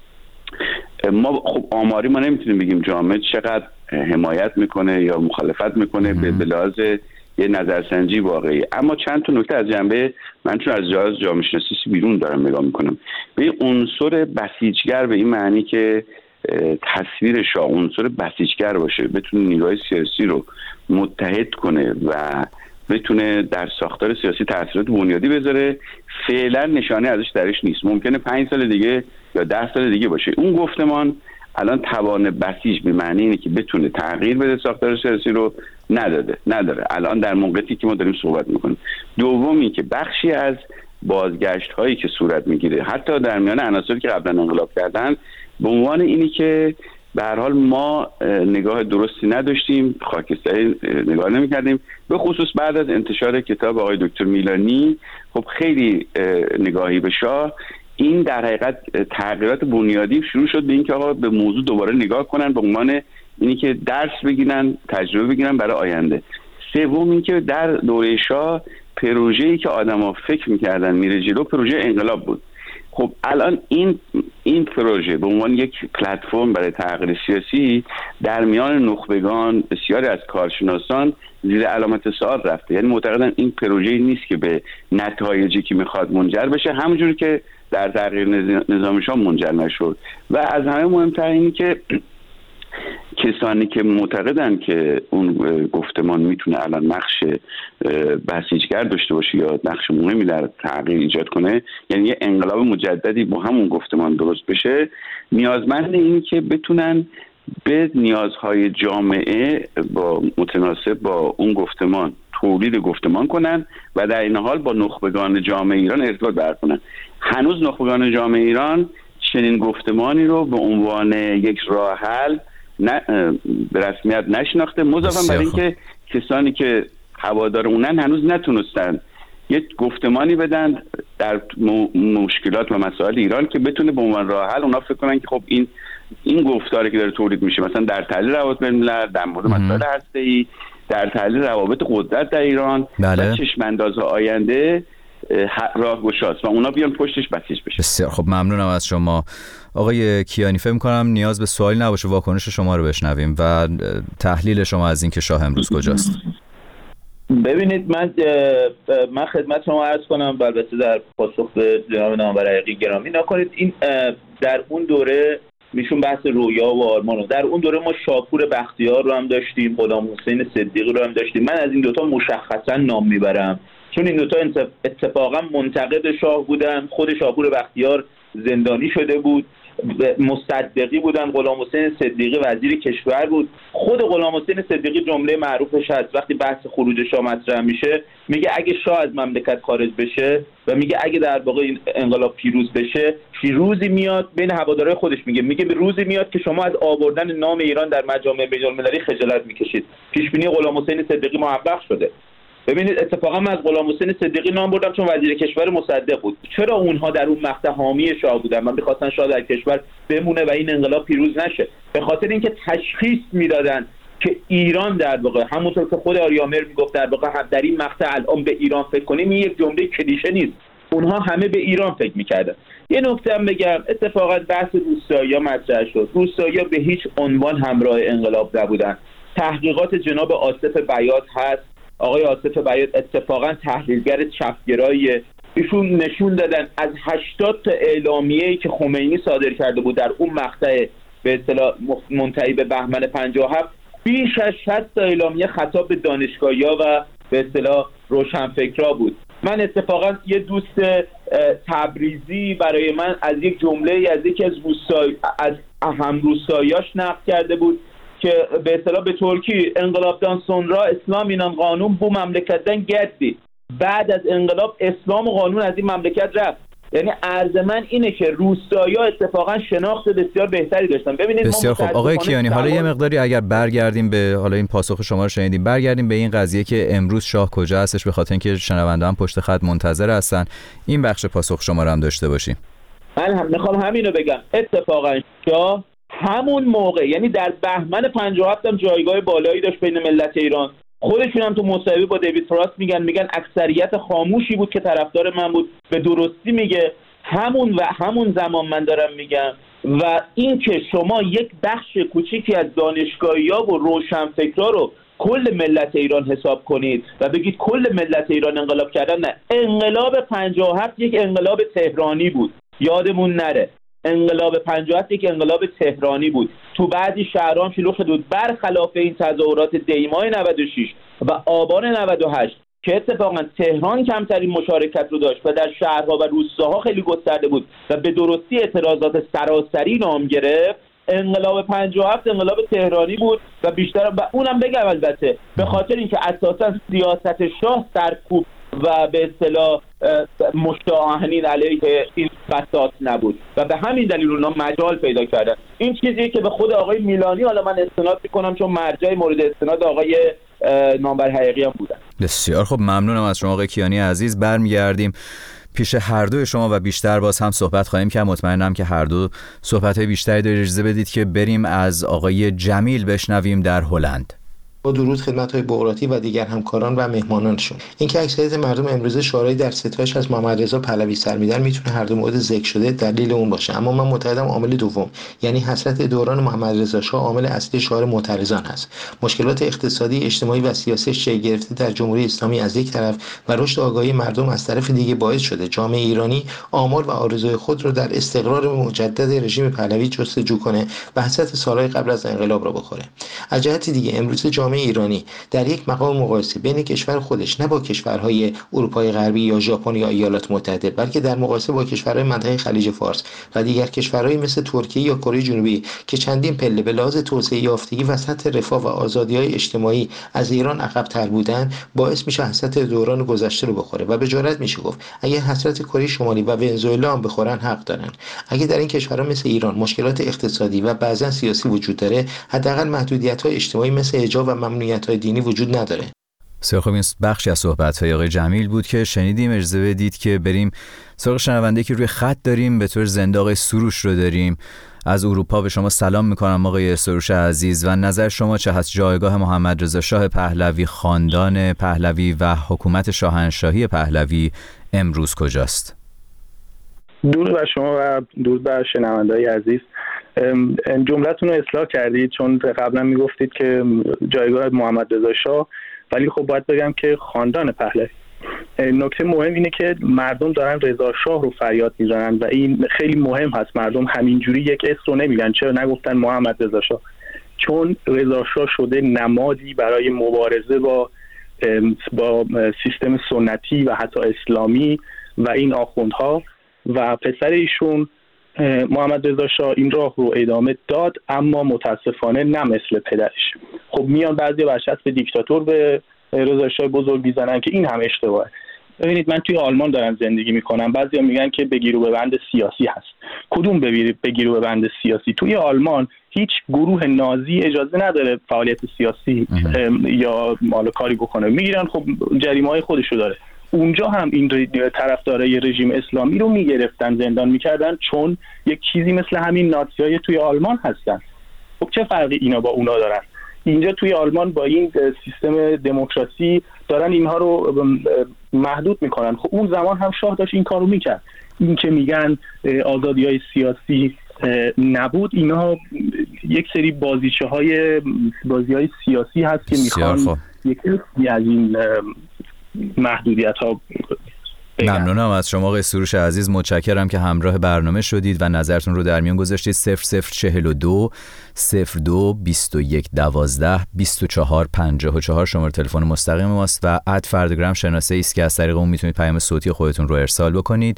ما خب آماری ما نمیتونیم بگیم جامعه چقدر حمایت میکنه یا مخالفت میکنه به لحاظ یه نظرسنجی واقعی، اما چند تا نکته از جنبه من چون از جهاز جامعه شناسی بیرون دارم نگاه میکنم به عنصر بسیجگر، به این معنی که تصویر شاه عنصر بسیجگر باشه، بتونه نیروهای سیاسی رو متحد کنه و بتونه در ساختار سیاسی تاثیرات بنیادی بذاره، فعلا نشانه ازش درش نیست. ممکنه پنج سال دیگه یا ده سال دیگه باشه. اون گفتمان الان توان بسیج به معنی اینه که بتونه تغییر بده ساختار سیاسی رو نداده نداره الان در موقعی که ما داریم صحبت میکنیم. دومی که بخشی از بازگشت هایی که صورت میگیره حتی در میان عناصری که قبلا انقلاب کردن به عنوان اینی که به هر حال ما نگاه درستی نداشتیم، خاکستری نگاه نمی‌کردیم، به خصوص بعد از انتشار کتاب آقای دکتر میلانی خب خیلی نگاهی به شاه، این در حقیقت تغییرات بنیادی شروع شد به این که آقا به موضوع دوباره نگاه کنن به عنوان اینی که درس بگیرن، تجربه بگیرن برای آینده. سوم این که در دوره شاه پروژه‌ای که آدم‌ها فکر می‌کردن میره جلو پروژه انقلاب بود. خب الان این این پروژه به عنوان یک پلتفرم برای تغییر سیاسی در میان نخبگان بسیاری از کارشناسان زیر علامت سوال رفته. یعنی معتقدن این پروژه‌ای نیست که به نتایجی که میخواد منجر بشه، همونجوری که در تغییر نظام شاه منجر نشد. و از همه مهمتر اینه که کسانی که معتقدن که اون گفتمان میتونه الان نقش بسیجگر داشته باشه یا نقش مهمی در تغییر ایجاد کنه، یعنی یه انقلاب مجددی با همون گفتمان درست بشه، نیازمند اینه که بتونن به نیازهای جامعه با متناسب با اون گفتمان تولید گفتمان کنن و در این حال با نخبگان جامعه ایران ارتباط برقرار کنن. هنوز نخبگان جامعه ایران چنین گفتمانی رو به عنوان یک راه حل نه به رسمیت نشناخته، مضافاً بر اینکه کسانی که هوادار اونن هنوز نتونستن یک گفتمانی بدن در مشکلات و مسائل ایران که بتونه به عنوان راه حل اونا فکر کنن که خب این این گفتاری که داره تولید میشه مثلا در تحلیل روابط بین الملل، در مورد مسائل هسته‌ای، در تحلیل روابط قدرت در ایران بله. و چشم‌انداز آینده راهگشاست و اونا بیان پشتش بسیج بشه. بسیار خب، ممنونم از شما آقای کیانی. فکر می‌کنم نیاز به سوالی نباشه، واکنش شما رو بشنویم و تحلیل شما از این که شاه امروز کجاست. ببینید من من خدمت شما عرض کنم، البته در پاسخ به جناب نامور حقیقی گرامی نکنید، این در اون دوره میشون بحث رویا و آرمان رو، در اون دوره ما شاپور بختیار رو هم داشتیم، غلام حسین صدیقی رو هم داشتیم. من از این دوتا مشخصا نام میبرم چون این دوتا اتفاقا منتقد شاه بودن. خود شاپور بختیار زندانی شده بود مصدقی بودن، غلام حسین صدیقی وزیر کشور بود. خود غلام حسین صدیقی جمله معروفش هست وقتی بحث خروج شاه مطرح میشه، میگه اگه شاه از مملکت خارج بشه و میگه اگه در واقع این انقلاب پیروز بشه، روزی میاد بین هوادارهای خودش میگه میگه به روزی میاد که شما از آوردن نام ایران در مجامع بین‌المللی خجالت میکشید. پیش بینی غلام حسین صدیقی محقق شده. ببینید اتفاقا من از غلام حسین صدیقی نام بردم چون وزیر کشور مصدق بود. چرا اونها در اون مقطع حامی شاه بودن؟ من می‌خواستن شاه در کشور بمونه و این انقلاب پیروز نشه. به خاطر اینکه تشخیص میدادن که ایران در واقع همونطور که خود آریامر میگفت در واقع در این مقطع الان به ایران فکر کنیم، این یک جمله کلیشه نیست. اونها همه به ایران فکر میکردن. یه نکته هم بگم، اتفاقا بحث روستایی‌ها مطرح شد. روستایی‌ها به هیچ عنوان همراه انقلاب نبودن. تحقیقات جناب آصف بیات هست. آقای آصف بیات اتفاقا تحلیلگر چپگراییه. ایشون نشون دادن از هشتاد تا اعلامیه‌ای که خمینی صادر کرده بود در اون مقطع به اصطلاح منتهی به بهمن پنجاه و هفت، بیش از شصت تا اعلامیه خطاب به دانشگاهی‌ها و به اصطلاح روشنفکرا بود. من اتفاقا یه دوست تبریزی برای من از یک جمله از یکی از روستای از اهم روستاییاش نقل کرده بود که به اصطلاح به ترکی انقلابdan sonra اسلام اینان قانون bu memleketten gitti. بعد از انقلاب اسلام و قانون از این مملکت رفت. یعنی عرض من اینه که روستایی‌ها اتفاقا شناخت بسیار بهتری داشتن. ببینید بسیار خب آقای کیانی، حالا یه مقداری اگر برگردیم به حالا این پاسخ شما رو شنیدیم، برگردیم به این قضیه که امروز شاه کجا هستش، به خاطر اینکه شنونده‌ها پشت خط منتظر هستن این بخش پاسخ شما رو هم داشته باشیم. من هم میخوام همین رو بگم. اتفاقا شاه همون موقع، یعنی در بهمن پنجاه و هفت هم جایگاه بالایی داشت بین ملت ایران. خودشون هم تو مصاحبه با دیوید فراست میگن میگن اکثریت خاموشی بود که طرفدار من بود. به درستی میگه. همون و همون زمان من دارم میگم. و این که شما یک بخش کوچیکی از دانشگاهی‌ها و روشنفکرا رو کل ملت ایران حساب کنید و بگید کل ملت ایران انقلاب کردن، نه. انقلاب پنجاه و هفت یک انقلاب تهرانی بود، یادمون نره. انقلاب پنجاه و هفت یک انقلاب تهرانی بود. تو بعضی شهرها شلوغ شد بود، برخلاف این تظاهرات دیمای نود و شش و آبان نود و هشت که اتفاقا تهران کمترین مشارکت رو داشت و در شهرها و روستاها خیلی گسترده بود و به درستی اعتراضات سراسری نام گرفت. انقلاب پنجاه و هفت انقلاب تهرانی بود و بیشتر و اونم بگم البته به خاطر اینکه اساسا سیاست شاه سرکوب و به اصطلاح مشتاقانین علیه این فساد نبود و به همین دلیل اونها مجال پیدا کردن. این چیزیه که به خود آقای میلانی حالا من استناد میکنم چون مرجع مورد استناد آقای نامبر حقیقی هم بودن. بسیار خب، ممنونم از شما آقای کیانی عزیز. برمیگردیم پیش هر دوی شما و بیشتر باز هم صحبت خواهیم کرد. مطمئنم که هر دو صحبت‌های بیشتری دارید. اجازه بدید که بریم از آقای جمیل بشنویم در هلند. با درود خدمت‌های بغراتی و دیگر همکاران و مهمانانشون. اینکه اکثریت مردم امروزه شعارهایی در ستایش از محمد رضا پهلوی سر میدن میتونه هر دو مورد ذکر شده دلیل اون باشه، اما من معتقدم عامل دوم یعنی حسرت دوران محمد رضا شاه عامل اصلی شعار معترضان هست. مشکلات اقتصادی، اجتماعی و سیاسی شکل گرفته در جمهوری اسلامی از یک طرف و رشد آگاهی مردم از طرف دیگه باعث شده جامعه ایرانی آمال و آرزوی خود رو در استقرار مجدد رژیم پهلوی جستجو کنه و حسرت سالهای قبل از انقلاب را بخوره. از جهت دیگه امروز جامعه ایرانی در یک مقام مقایسه بین کشور خودش نه با کشورهای اروپای غربی یا ژاپن یا ایالات متحده، بلکه در مقایسه با کشورهای منطقه خلیج فارس و دیگر کشورهای مثل ترکیه یا کره جنوبی که چندین پله به لحاظ توسعه یافتگی و سطح رفاه و آزادی‌های اجتماعی از ایران عقب‌تر بودن، باعث میشه حسرت دوران گذشته رو بخوره و به جرات میشه گفت اگر حسرت کره شمالی و ونزوئلا هم بخورن حق دارن. اگه در این کشورها مثل ایران مشکلات اقتصادی و بعضا سیاسی وجود داره، حداقل محدودیت‌های اجتماعی مثل حجاب و ممنوعیت‌های دینی وجود نداره. بسیار خوب، این بخشی از صحبت‌های آقای جمیل بود که شنیدیم. اجازه بدید که بریم سراغ شنونده که روی خط داریم. به طور زنده آقای سروش رو داریم از اروپا. به شما سلام میکنم آقای سروش عزیز و نظر شما چه هست؟ جایگاه محمد رضا شاه پهلوی، خاندان پهلوی و حکومت شاهنشاهی پهلوی امروز کجاست؟ درود بر شما و درود بر شنونده‌های عزیز. جملتون رو اصلاح کردید چون قبلا میگفتید که جایگاه محمد رضا شاه، ولی خب باید بگم که خاندان پهلوی. نکته مهم اینه که مردم دارن رضا شاه رو فریاد میزنن و این خیلی مهم هست. مردم همینجوری یک اسم رو نمیگن. چرا نگفتن محمد رضا شاه؟ چون رضا شاه شده نمادی برای مبارزه با با سیستم سنتی و حتی اسلامی و این آخوندها و پسر ایشون محمد رضا شاه این راه رو ادامه داد، اما متاسفانه نه مثل پدرش. خب میان بعضی برچسب به دیکتاتور به رضا شاه بزرگ میزنن که این هم اشتباهه. ببینید من توی آلمان دارم زندگی میکنم، بعضیا میگن که بگیر و ببند سیاسی هست. کدوم بگیر و ببند سیاسی؟ توی آلمان هیچ گروه نازی اجازه نداره فعالیت سیاسی یا مال کاری بکنه، میگیرن، خب جریمه‌های خودشو داره. اونجا هم این طرفدارای رژیم اسلامی رو میگرفتن، زندان میکردن، چون یک چیزی مثل همین نازیای توی آلمان هستن. خب چه فرقی اینا با اونا دارن؟ اینجا توی آلمان با این سیستم دموکراسی دارن اینها رو محدود میکنن. خب اون زمان هم شاه داشت این کارو میکرد. این که میگن آزادی‌های سیاسی نبود، اینا یک سری بازیچه های بازی های سیاسی هست که میخوان یکی از این محدودیت ها. ممنونم از شما آقای سروش عزیز، متشکرم که همراه برنامه شدید و نظرتون رو در میان گذاشتید. صفر صفر چهل و دو صفر دو بیست و یک دوازده بیست و چهار پنجاه و چهار شماره تلفن مستقیم ماست و اد فردگرام شناسه ایست که از طریق اون میتونید پیام صوتی خودتون رو ارسال بکنید،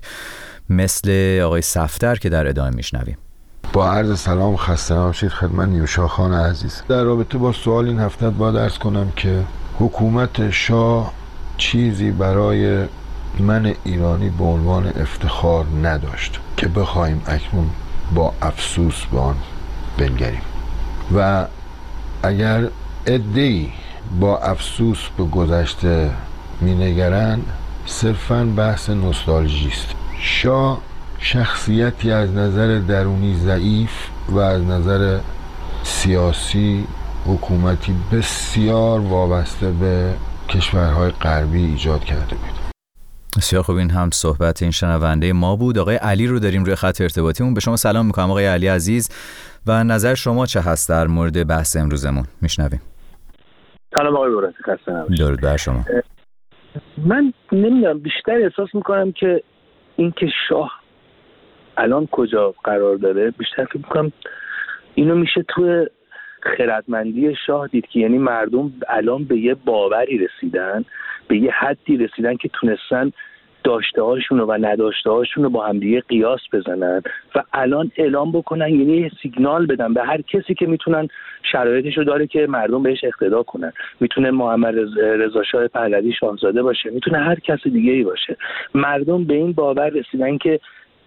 مثل آقای صفدر که در ادامه میشنویم. با عرض سلام خسته نباشید خدمت نیوشا خان عزیز. در رابطه با سوال این هفته باید عرض کنم که حکومت شاه چیزی برای من ایرانی به عنوان افتخار نداشت که بخوایم اکنون با افسوس به آن بنگریم و اگر عده‌ای با افسوس به گذشته مینگرند صرفاً بحث نوستالژی است. شاه شخصیتی از نظر درونی ضعیف و از نظر سیاسی حکومتی بسیار وابسته به کشورهای غربی ایجاد کرده بود. بسیار خوب، این هم صحبت این شنونده ما بود. آقای علی رو داریم روی خط ارتباطیمون. به شما سلام میکنم آقای علی عزیز و نظر شما چه هست در مورد بحث امروزمون؟ میشنویم. سلام آقای بورتی، خسته نباشید. درود بر شما. من نمیدونم، بیشتر احساس میکنم که این که شاه الان کجا قرار داره، بیشتر فکر میکنم اینو میشه تو خردمندی شاه دید که یعنی مردم الان به یه باوری رسیدن، به یه حدی رسیدن که تونستن داشته هاشون و نداشته هاشون رو با هم دیگه قیاس بزنن و الان اعلام بکنن، یعنی یه سیگنال بدن به هر کسی که میتونن شرایطش رو داره که مردم بهش اقتدا کنن. میتونه محمد رضا شاه پهلوی شاهزاده باشه، میتونه هر کس دیگه ای باشه. مردم به این باور رسیدن که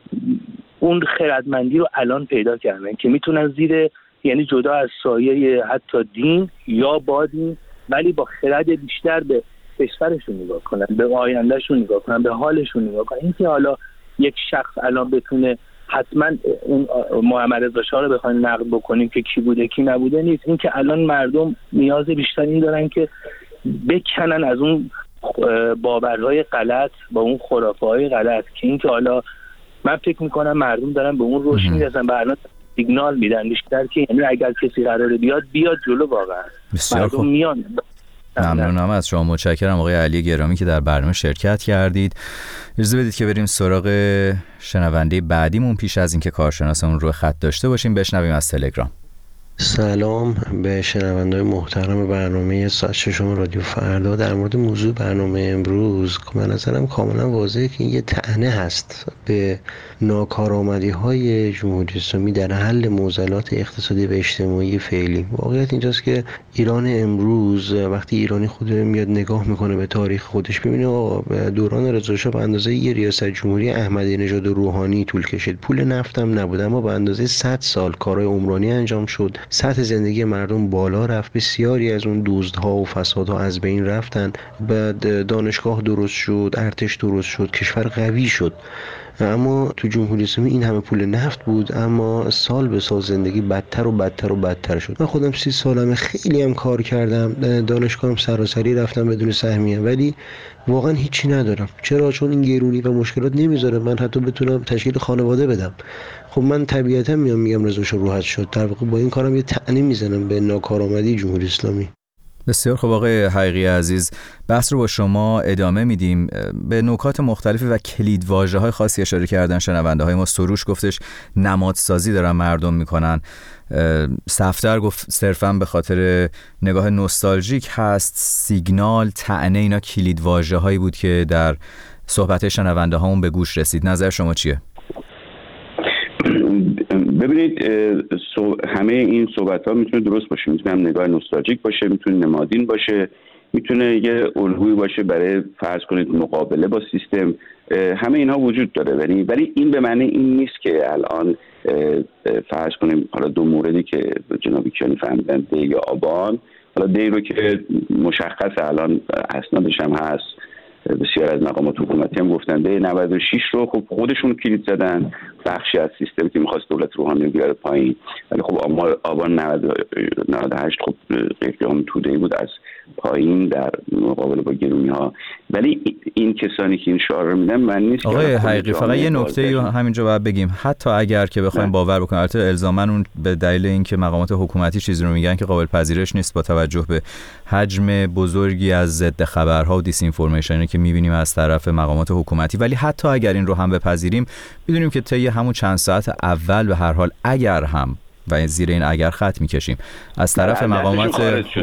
اون خردمندی رو الان پیدا کردن که میتونن زیر، یعنی جدا از سایه حتی دین یا با دین، ولی با خرد بیشتر به کشورشون نگاه کنن، به آیندهشون نگاه کنن، به حالشون نگاه کنن. این که حالا یک شخص الان بتونه حتما اون محمد رضا شاه رو بخوایم نقد بکنیم که کی بوده کی نبوده نیست. این که الان مردم نیاز بیشتری دارن که بکنن از اون باورهای غلط با اون خرافه‌های غلط، که این که حالا من فکر میکنم مردم دارن به اون روش میرسن و الان سیگنال میدن بیشتر که یعنی اگر کسی قراره بیاد بیاد جلو. واقعا مردم میان. ممنونم از شما، متشکرم آقای علی گرامی که در برنامه شرکت کردید. اجازه بدید که بریم سراغ شنونده بعدیمون پیش از اینکه کارشناسمون رو خط داشته باشیم. بشنویم از تلگرام. سلام به شنونده‌های محترم برنامه ساعت ششم رادیو فردا. در مورد موضوع برنامه امروز به نظرم کاملا واضحه که این یه طعنه هست به ناکارآمدی‌های جمهوری اسلامی در حل معضلات اقتصادی و اجتماعی فعلی. واقعیت اینجاست که ایران امروز وقتی ایرانی خود میاد نگاه میکنه به تاریخ خودش، ببینه آقا دوران رضا شاه به اندازه یه ریاست جمهوری احمدی نژاد و روحانی طول کشید، پول نفت هم نبود، اما به اندازه صد سال کارهای عمرانی انجام شد، سطح زندگی مردم بالا رفت، بسیاری از اون دزدها و فسادها از بین رفتن، بعد دانشگاه درست شد، ارتش درست شد، کشور قوی شد. اما تو جمهوری اسلامی این همه پول نفت بود، اما سال به سال زندگی بدتر و بدتر و بدتر شد. من خودم سی سالمه، خیلی هم کار کردم، دانشگاهم سراسری رفتم بدون سهمیه، ولی واقعا هیچی ندارم. چرا؟ چون این گرونی و مشکلات نمیذاره من حتی بتونم تشکیل خانواده بدم. خب من طبیعتا میام میگم رضا شاه راحت شد، در واقع با این کارم یه طعنه میزنم به ناکارآمدی جمهوری اسلامی. بسیار خب آقای حقیقی عزیز، بحث رو با شما ادامه میدیم. به نکات مختلفی و کلیدواژه‌های خاصی اشاره کردن شنونده های ما. سروش گفتش نمادسازی دارن مردم میکنن. صفدر گفت صرفا به خاطر نگاه نوستالژیک هست. سیگنال، طعنه، اینا کلیدواژه‌هایی بود که در صحبت شنونده هامون به گوش رسید. نظر شما چیه؟ ببینید همه این صحبت ها میتونه درست باشه، میتونه هم نگاه نوستالژیک باشه، میتونه نمادین باشه، میتونه یه الگویی باشه برای فرض کنید مقابله با سیستم. همه اینها وجود داره، ولی ولی این به معنی این نیست که الان فرض کنیم حالا دو موردی که جناب کیانی فهمیدن، دی یا آبان، حالا دی رو که مشخص الان اسنادش هم هست، بسیار از مقامات حکومتی هم گفتن دی نود و شش رو خب خودشون کلید زدن، بخشی از سیستمی که می‌خواست دولت روحانی رو بیاره پایین، ولی خب آبان نود و هشت خب قیام توده‌ای بود از پایین در مقابله با گرونی‌ها. ولی این کسانی که این شعار رو میدن من نیست. آقای حقیقی فقط یه نکته رو همینجا باید بگیم، حتی اگر که بخوایم باور بکنیم، البته الزاما اون به دلیل اینکه مقامات حکومتی چیزی رو میگن که قابل پذیرش نیست با توجه به حجم بزرگی از ضد خبرها و دیس اینفورمیشنی که میبینیم از طرف مقامات حکومتی، ولی حتی اگر این رو هم بپذیریم میدونیم که طی همون چند ساعت اول به هر حال اگر هم و زیر این اگر خط میکشیم از طرف مقامات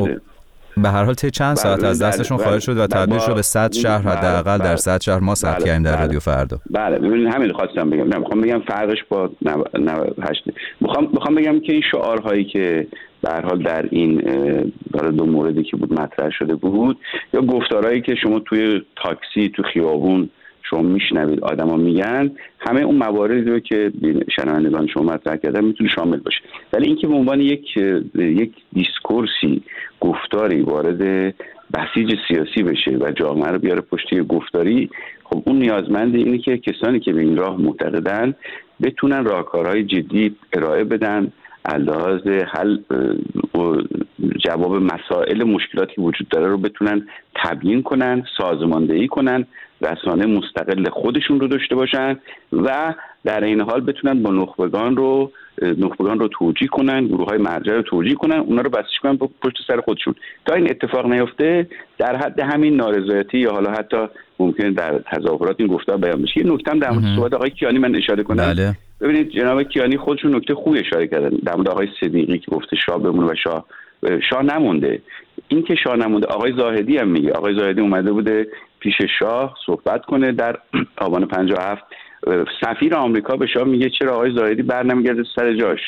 به هر حال طی چند ساعت از دستشون خارج شد و تبدیل شد به صد شهر حداقل در صد شهر ما ثبت کردیم در رادیو فردا. بله ببینید همین خواستم بگم، نه میخوام بگم فرقش با نود و هشت، میخوام میخوام بگم که این شعارهایی که به هر حال در این دو موردی که بود مطرح شده بود، یا گفتارهایی که شما توی تاکسی تو خیابون شما میشنوید آدما میگن، همه اون مواردی رو که شنوندگان شما مطرح کردن میتونه شامل باشه، ولی اینکه به عنوان یک یک دیسکورسی، گفتاری وارد بسیج سیاسی بشه و جامعه رو بیاره پشت گفتاری، خب اون نیازمند اینه که کسانی که به این راه معتقدن بتونن راهکارهای جدی ارائه بدن، لحاظ حل و جواب مسائل مشکلاتی که وجود داره رو بتونن تبیین کنن، سازماندهی کنن، رسانه مستقل خودشون رو داشته باشن و در این حال بتونن با نخبگان رو نخبگان رو توجیه کنن، گروه‌های مرجع رو توجیه کنن، اونا رو بسیج کنن پشت سر خودشون. تا این اتفاق نیفته در حد همین نارضایتی یا حالا حتی ممکنه در تظاهرات این گفتار بیان بشه. یه نکته هم در مورد صحبت آقای کیانی من اشاره کنم. بله. ببینید جناب کیانی خودشون نکته خوبی اشاره کردن در مورد آقای صدیقی که گفته شاه بمونه و شاه شاه نمونده. این که شاه نمونده آقای زاهدی هم میگه، آقای زاهدی اومده بوده پیش شاه صحبت کنه در آبان پنجاه و هفت، سفیر آمریکا به شاه میگه چرا آقای زاهدی برنمیگرده سر جاش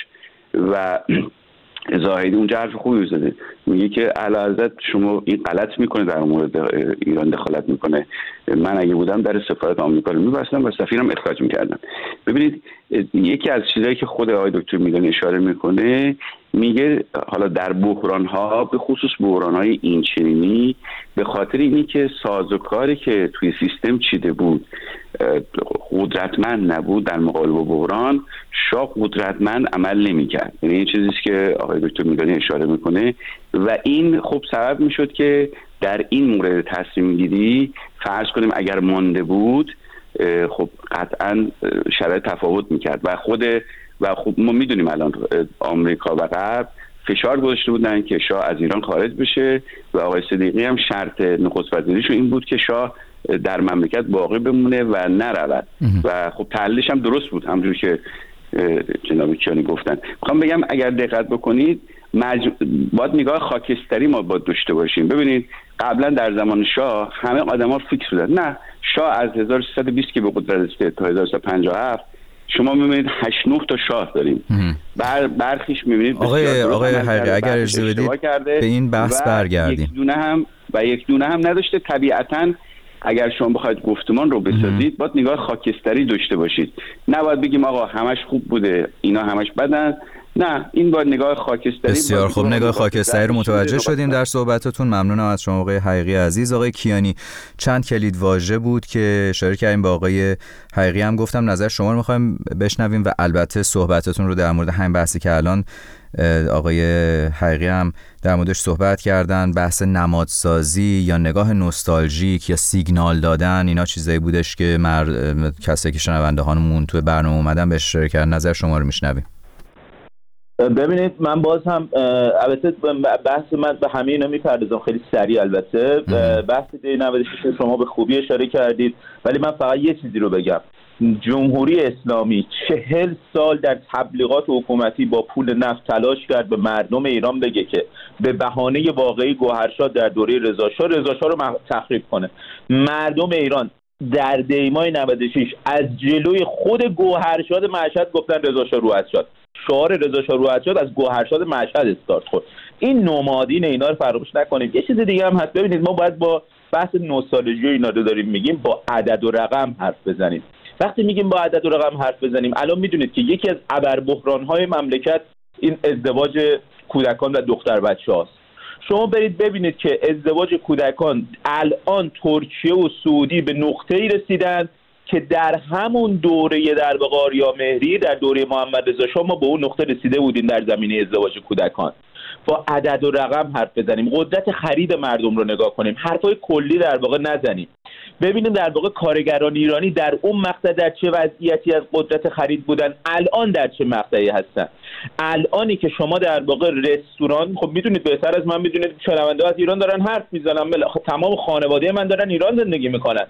و زاهدی اونجا حرف خوبی زده، میگه که اعلیحضرت شما این غلط میکنه در مورد ایران دخالت میکنه، من اگه بودم در سفارت آمریکا رو میبستم و سفیرم اخراج میکردم. ببینید یکی از چیزایی که خود آقای دکتر میلانی اشاره میکنه، میگه حالا در بحران ها به خصوص بحران های اینچنینی به خاطر اینی که سازوکاری که توی سیستم چیده بود قدرتمند نبود در مقابل با بحران، شاه قدرتمند عمل نمی‌کرد. یعنی این چیزیه که آقای دکتر میلانی اشاره میکنه و این خب سبب میشد که در این مورد تصمیم گیری فرض کنیم اگر مانده بود خب قطعا شرایط تفاوت میکرد و خود و خب ما میدونیم الان آمریکا و غرب فشار گذاشته بودن که شاه از ایران خارج بشه و آقای صدیقی هم شرط نخست وزیریشون این بود که شاه در مملکت باقی بمونه و نرود و خب تحلیلش هم درست بود همونجور که جناب کیانی گفتن. میخوام بگم اگر دقت بکنید مج... باید نگاه خاکستری ما باید داشته باشیم. ببینید قبلا در زمان شاه همه آدما فیکس بودن، نه شاه از هزار و سیصد و بیست که به قدرت رسید تا هزار و سیصد و پنجاه و هفت شما میبینید هشت نه تا شاه داریم. بر برخیش میبینید آقای آقای حقیقی اگر اجازه بدید به این بحث برگردیم. یک دونه هم و یک دونه هم نداشته. طبیعتاً اگر شما بخواید گفتمان رو بسازید باید نگاه خاکستری داشته باشید، نباید بگیم آقا همش خوب بوده اینا همش بدن، نه این باید نگاه خاکستری. بسیار خوب، نگاه خاکستری رو متوجه شدیم در صحبتاتون. ممنونم از شما آقای حقیقی عزیز. آقای کیانی چند کلید واژه بود که اشاره کردیم با آقای حقیقی هم گفتم نظر شما رو می‌خوایم بشنویم و البته صحبتاتون رو در مورد همین بحثی که الان آقای حقیقی هم در موردش صحبت کردن، بحث نمادسازی یا نگاه نوستالژیک یا سیگنال دادن، اینا چیزایی بودش که مر... کسایی که شنونده هامون تو برنامه اومدن بهش اشاره کردن. نظر شما رو میشنویم. ببینید من باز هم البته بحث من به همه اینا میپردازم خیلی سریع. البته بحث دی نود و شش شما به خوبی اشاره کردید، ولی من فقط یه چیزی رو بگم. جمهوری اسلامی چهل سال در تبلیغات حکومتی با پول نفت تلاش کرد به مردم ایران بگه که به بهانه واقعی گوهرشاه در دوره رضا شاه رضا شاه رو تخریب کنه. مردم ایران در دیمای نود و شش از جلوی خود گوهرشاد مشهد گفتن رضا شاه رو شد. شعار رضا شاه رو شد از گوهرشاد مشهد استارت خورد. این نومادین اینا رو فراموش نکنید. یه چیز دیگه هم هست، ببینید ما باید با بحث نوستالژی و اینا رو داریم میگیم با عدد و رقم حرف بزنیم. وقتی میگیم با عدد و رقم حرف بزنیم، الان میدونید که یکی از ابربحران‌های مملکت این ازدواج کودکان و دختر بچه‌هاست. شما برید ببینید که ازدواج کودکان الان ترکیه و سعودی به نقطه‌ای رسیدن که در همون دوره در واقع آریامهری، در دوره محمد رضا شاه ما به اون نقطه رسیده بودیم در زمینه ازدواج کودکان. با عدد و رقم حرف بزنیم، قدرت خرید مردم رو نگاه کنیم، حرفای کلی در واقع نزنیم، ببینیم در واقع کارگران ایرانی در اون مقطع در چه وضعیتی از قدرت خرید بودن، الان در چه مقطعی هستن. الانی که شما در واقع رستوران، خب میدونید بهتر از من میدونید شنونده از ایران دارن حرف میزنن، خب تمام خانواده من دارن ایران زندگی میکنن.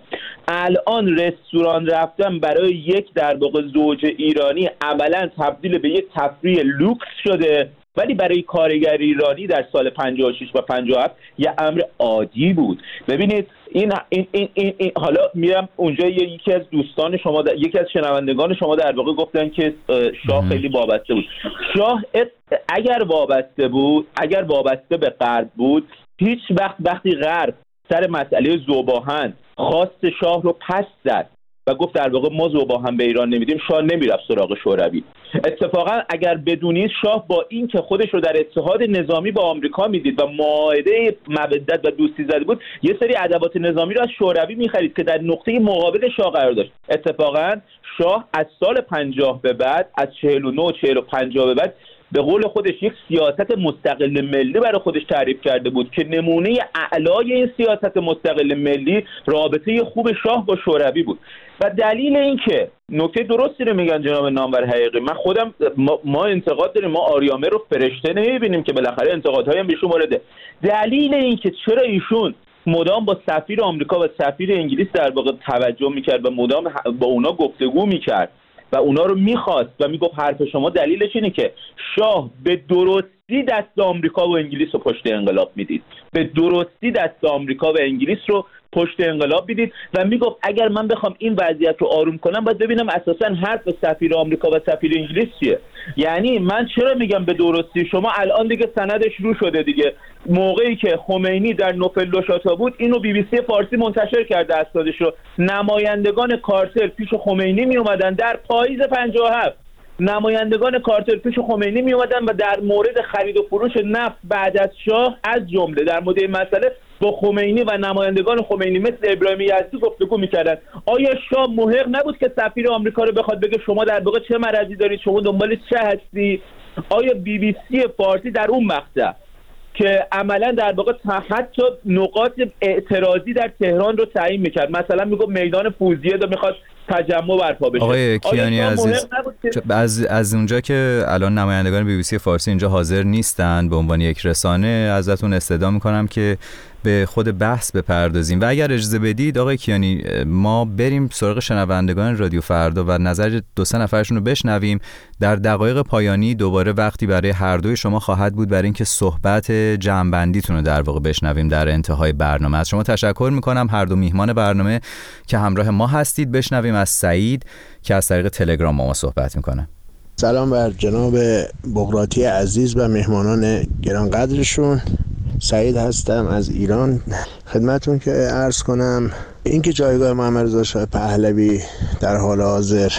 الان رستوران رفتن برای یک در واقع زوج ایرانی عملا تبدیل به یک تفریح لوکس شده، ولی برای کارگر ایرانی در سال پنجاه و شش و پنجاه و هفت یه امر عادی بود. ببینید این این این, این, این حالا میرم اونجا، یکی از دوستان شما در، یکی از شنوندگان شما در واقع گفتن که شاه خیلی وابسته بود. شاه اگر وابسته بود، اگر وابسته به غرب بود، هیچ وقت وقتی غرب سر مسئله ذوباهن خواست شاه رو پس زد و گفت در واقع ما ذوباهن به ایران نمیدیم، شاه نمیرفت سراغ شوروی. اتفاقا اگر بدونید شاه با این که خودش رو در اتحاد نظامی با آمریکا میدید و معاهده مودت و دوستی زده بود، یه سری ادوات نظامی رو از شوروی میخرید که در نقطه مقابل شاه قرار داشت. اتفاقا شاه از سال پنجاه به بعد، از چهل و نه چهل و پنجاه به بعد، به قول خودش یک سیاست مستقل ملی برای خودش تعریف کرده بود که نمونه اعلای این سیاست مستقل ملی رابطه خوب شاه با شوروی بود. و دلیل این که نکته درستی رو میگن جناب نامور حقیقی، من خودم ما, ما انتقاد داریم، ما آریامه رو فرشته نمیبینیم که بالاخره انتقادهای هم بهشون وارده. دلیل این که چرا ایشون مدام با سفیر آمریکا و سفیر انگلیس در واقع توجه میکرد و مدام با اونا گفتگو میکرد و اونا رو میخواست و میگفت حرف شما دلیلش اینه که شاه به درستی دست آمریکا و انگلیس رو پشت انقلاب میدید، به درستی دست آمریکا و انگلیس رو پشت انقلاب میدید و میگفت اگر من بخوام این وضعیت رو آروم کنم باید ببینم اساسا حرف سفیر آمریکا و سفیر انگلیس چیه. یعنی من چرا میگم به درستی؟ شما الان دیگه سندش رو شده دیگه. موقعی که خمینی در نوفل بود اینو بی بی سی فارسی منتشر کرده اسنادش رو، نمایندگان کارتل پیش خمینی می اومدن در پاییز پنجاه و هفت، نمایندگان کارتل پیش خمینی می اومدن و در مورد خرید و فروش نفت بعد از شاه از جمله در مورد این مسئله با خمینی و نمایندگان خمینی مثل ابراهیم یزدی گفتگو میکردن. آیا شاه محق نبود که سفیر آمریکا رو بخواد بگه شما در واقع چه مرضی دارید، شما دنبال چه هستی؟ آیا بی بی سی فارسی در اون مقطع که عملا در واقع حتی نقاط اعتراضی در تهران رو تعیین میکرد، مثلا میگفت میدان فوزیه رو میخواد تجمع برپا بشه. آقای کیانی عزیز، از از اونجا که الان نمایندگان بی بی سی فارسی اینجا حاضر نیستن به عنوان یک رسانه، ازتون استدعا میکنم که به خود بحث بپردازیم و اگر اجازه بدید آقای کیانی ما بریم سراغ شنوندگان رادیو فردا و نظر دو سه نفرشون رو بشنویم. در دقایق پایانی دوباره وقتی برای هر دوی شما خواهد بود برای اینکه صحبت جمع‌بندیتون رو در واقع بشنویم در انتهای برنامه. از شما تشکر میکنم هر دو میهمان برنامه که همراه ما هستید. بشنویم از سعید که از طریق تلگرام ما, ما صحبت میکنه. سلام بر جناب بغراتی عزیز و مهمانان گرانقدرشون. سعید هستم از ایران. خدمتون که عرض کنم اینکه جایگاه محمد رضا شاه پهلوی در حال حاضر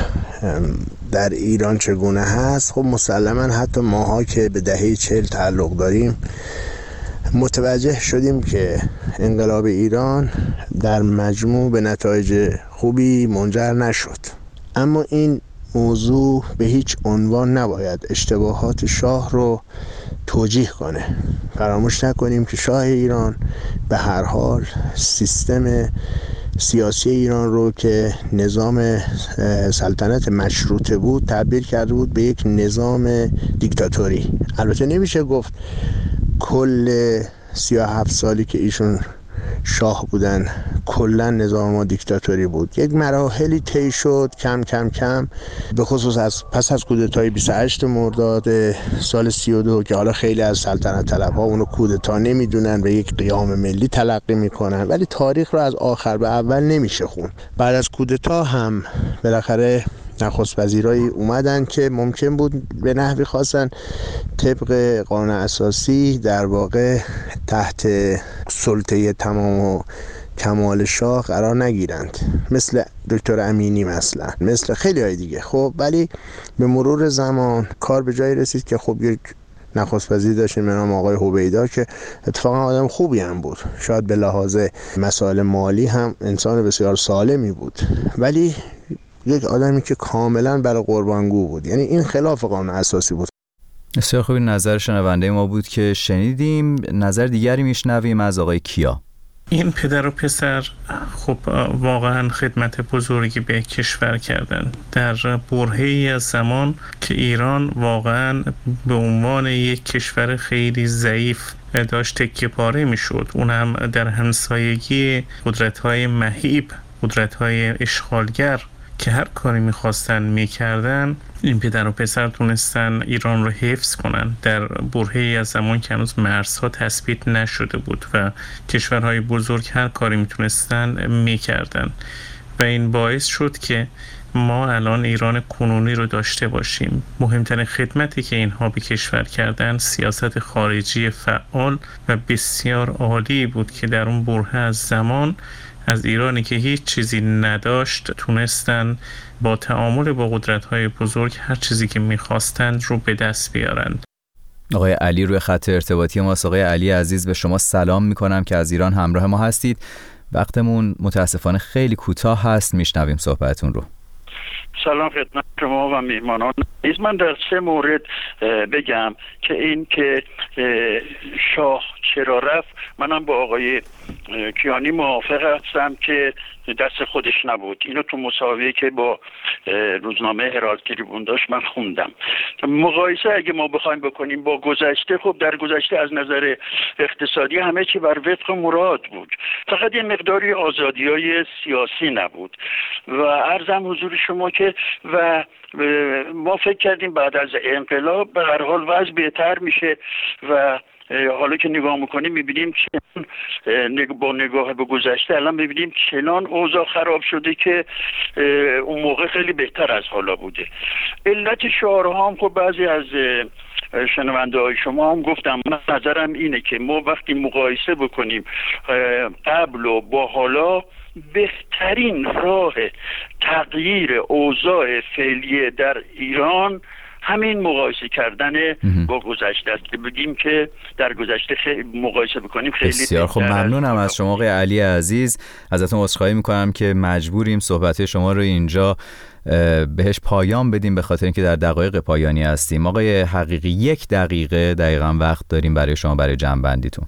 در ایران چگونه هست، خب مسلما حتی ماها که به دهه چهل تعلق داریم متوجه شدیم که انقلاب ایران در مجموع به نتایج خوبی منجر نشد. اما این موضوع به هیچ عنوان نباید اشتباهات شاه رو توجیه کنه. فراموش نکنیم که شاه ایران به هر حال سیستم سیاسی ایران رو که نظام سلطنت مشروطه بود تبدیل کرده بود به یک نظام دیکتاتوری. البته نمیشه گفت کل سی و هفت سالی که ایشون شاه بودن کلا نظام ما دیکتاتوری بود. یک مراحلی طی شد کم کم کم، به خصوص از پس از کودتای بیست و هشت مرداد سال سی و دو که حالا خیلی از سلطنت طلبها اونو کودتا نمیدونن و یک قیام ملی تلقی میکنن، ولی تاریخ رو از آخر به اول نمیشه خون. بعد از کودتا هم بالاخره نخست وزیرایی اومدن که ممکن بود به نحوی خواستن طبق قانون اساسی در واقع تحت سلطه تمام و کمال شاه قرار نگیرند، مثل دکتر امینی مثلا، مثل خیلی های دیگه. خب ولی به مرور زمان کار به جایی رسید که خب یک نخست وزیر داشتیم به نام آقای هویدا که اتفاقا آدم خوبی هم بود، شاید به لحاظ مسائل مالی هم انسان بسیار سالمی بود، ولی یک آدمی که کاملا برای قربانگو بود. یعنی این خلاف قانون اساسی بود. بسیار خوبی. نظر شنونده ما بود که شنیدیم. نظر دیگری میشنویم از آقای کیا. این پدر و پسر خب واقعا خدمت بزرگی به کشور کردن در برهه‌ای از زمان که ایران واقعا به عنوان یک کشور خیلی ضعیف داشت تکیه پاره میشد، اون هم در همسایگی قدرت‌های مهیب، قدرت‌های اشغالگر که هر کاری میخواستن میکردن. این پدر و پسر تونستن ایران رو حفظ کنن در برهه‌ای از زمان که هنوز مرزها تثبیت نشده بود و کشورهای بزرگ هر کاری میتونستن میکردن و این باعث شد که ما الان ایران کنونی رو داشته باشیم. مهمترین خدمتی که اینها به کشور کردن سیاست خارجی فعال و بسیار عالی بود که در اون برهه از زمان از ایرانی که هیچ چیزی نداشت تونستن با تعامل با قدرت‌های بزرگ هر چیزی که می‌خواستند رو به دست بیارند. آقای علی روی خط ارتباطی ماست. آقای علی عزیز، به شما سلام می‌کنم که از ایران همراه ما هستید. وقتمون متاسفانه خیلی کوتاه هست، میشنویم صحبتتون رو. سلام خدمت شما و میهمانان. من در سه مورد بگم که این که شاه چرا رفت، منم با آقای کیانی موافق هستم که دست خودش نبود. اینو تو مسابقه که با روزنامه هرالد تریبون داشت من خوندم. مقایسه اگه ما بخوایم بکنیم با گذشته، خب در گذشته از نظر اقتصادی همه چی بر وفق مراد بود، فقط یه مقداری آزادی‌های سیاسی نبود و عرضم حضور شما که و ما فکر کردیم بعد از انقلاب به هر حال وضع بهتر میشه و حالا که نگاه میکنیم میبینیم که با نگاه به گذشته الان میبینیم چنان اوضاع خراب شده که اون موقع خیلی بهتر از حالا بوده. علت شعارها هم خب بعضی از شنونده های شما هم گفتم، من نظرم اینه که ما وقتی مقایسه بکنیم قبل و با حالا، بهترین راه تغییر اوضاع فعلی در ایران همین مقایسه کردن با گذشته است که بگیم که در گذشته خیلی مقایسه بکنیم خیلی بسیار خوب. ممنونم از شما آقای علی عزیز. ازتون عذرخواهی میکنم که مجبوریم صحبت شما رو اینجا بهش پایان بدیم به خاطر اینکه در دقایق پایانی هستیم. آقای حقیقی، یک دقیقه دقیقاً وقت داریم برای شما برای جمع‌بندیتون.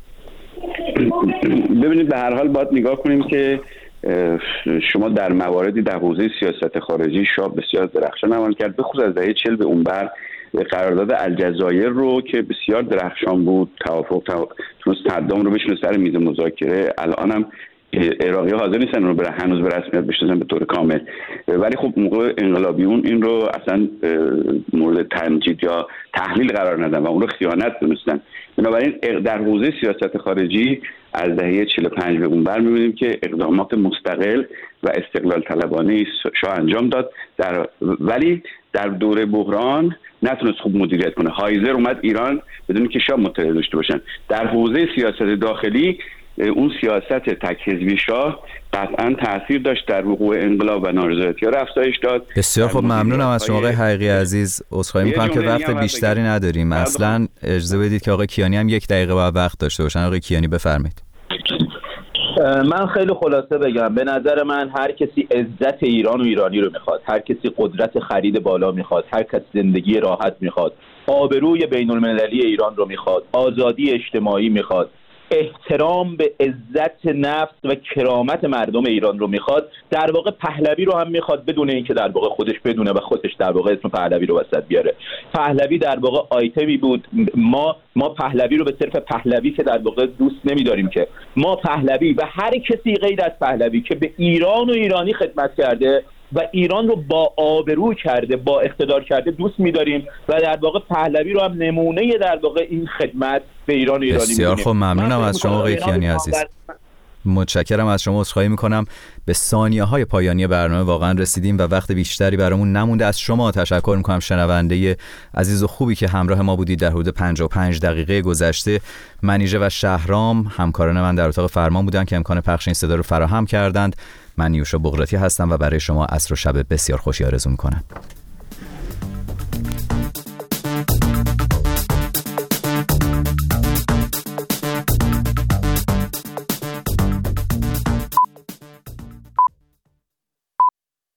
ببینید به هر حال باید نگاه کنیم که شما در مواردی در حوزه سیاست خارجی شاه بسیار درخشان عمل کرد، به خصوص از دهه چهل به اون بر قرارداد الجزایر رو که بسیار درخشان بود، توافق تونست تقدم رو بشونه سر میز مذاکره. الان هم عراقی ها حاضر نیستن رو بر هنوز به رسمیت بشناسن به طور کامل، ولی خب موقع انقلابیون این رو اصلا مورد تمجید یا تحلیل قرار ندادن و اون رو خیانت دونستن. بنابراین در حوزه سیاست خارجی از دهه چهل و پنج به اون بر می‌بینیم که اقدامات مستقل و استقلال طلبانه شاه انجام داد، در ولی در دوره بحران نتونست خوب مدیریت کنه. هایزر اومد ایران بدون که شاه مطلع داشته باشن. در حوزه سیاست داخلی اون سیاست تک حزبی شاه قطعا تاثیر داشت در وقوع انقلاب و نارضایتی‌ها رو افزایش داد. بسیار خوب، ممنونم از شما آقای حقیقی عزیز. عذرخواهی می‌کنم که وقت بیشتری نداریم. اصلا اجازه بدید که آقای کیانی هم یک دقیقه بعد وقت داشته باشن. آقای کیانی بفرمایید. من خیلی خلاصه بگم، به نظر من هر کسی عزت ایران و ایرانی رو میخواد، هر کسی قدرت خرید بالا میخواد، هر کسی زندگی راحت میخواد، آبروی بین المللی ایران رو میخواد، آزادی اجتماعی میخواد، احترام به عزت نفس و کرامت مردم ایران رو میخواد، در واقع پهلوی رو هم میخواد بدون اینکه در واقع خودش بدونه و خودش در واقع اسم پهلوی رو وسط بیاره. پهلوی در واقع آیتمی بود. ما ما پهلوی رو به صرف پهلوی که در واقع دوست نمیداریم، که ما پهلوی و هر کسی غیر از پهلوی که به ایران و ایرانی خدمت کرده و ایران رو با آبرو کرده، با اقتدار کرده دوست می‌داریم و در واقع پهلوی رو هم نمونه در واقع این خدمت به ایران و ایرانی می‌دونیم. بسیار خوب، ممنونم از شما آقای کیانی عزیز. متشکرم از شما. عذرخواهی میکنم به ثانیه‌های پایانی برنامه واقعا رسیدیم و وقت بیشتری برامون نمونده. از شما تشکر میکنم شنونده عزیز و خوبی که همراه ما بودید در حدود پنجاه و پنج دقیقه گذشته. منیژه و شهرام همکاران من در اتاق فرمان بودن که امکان پخش این صدا رو فراهم کردند. من نیوشا بغراتی هستم و برای شما عصر و شب بسیار خوشی آرزو میکنم.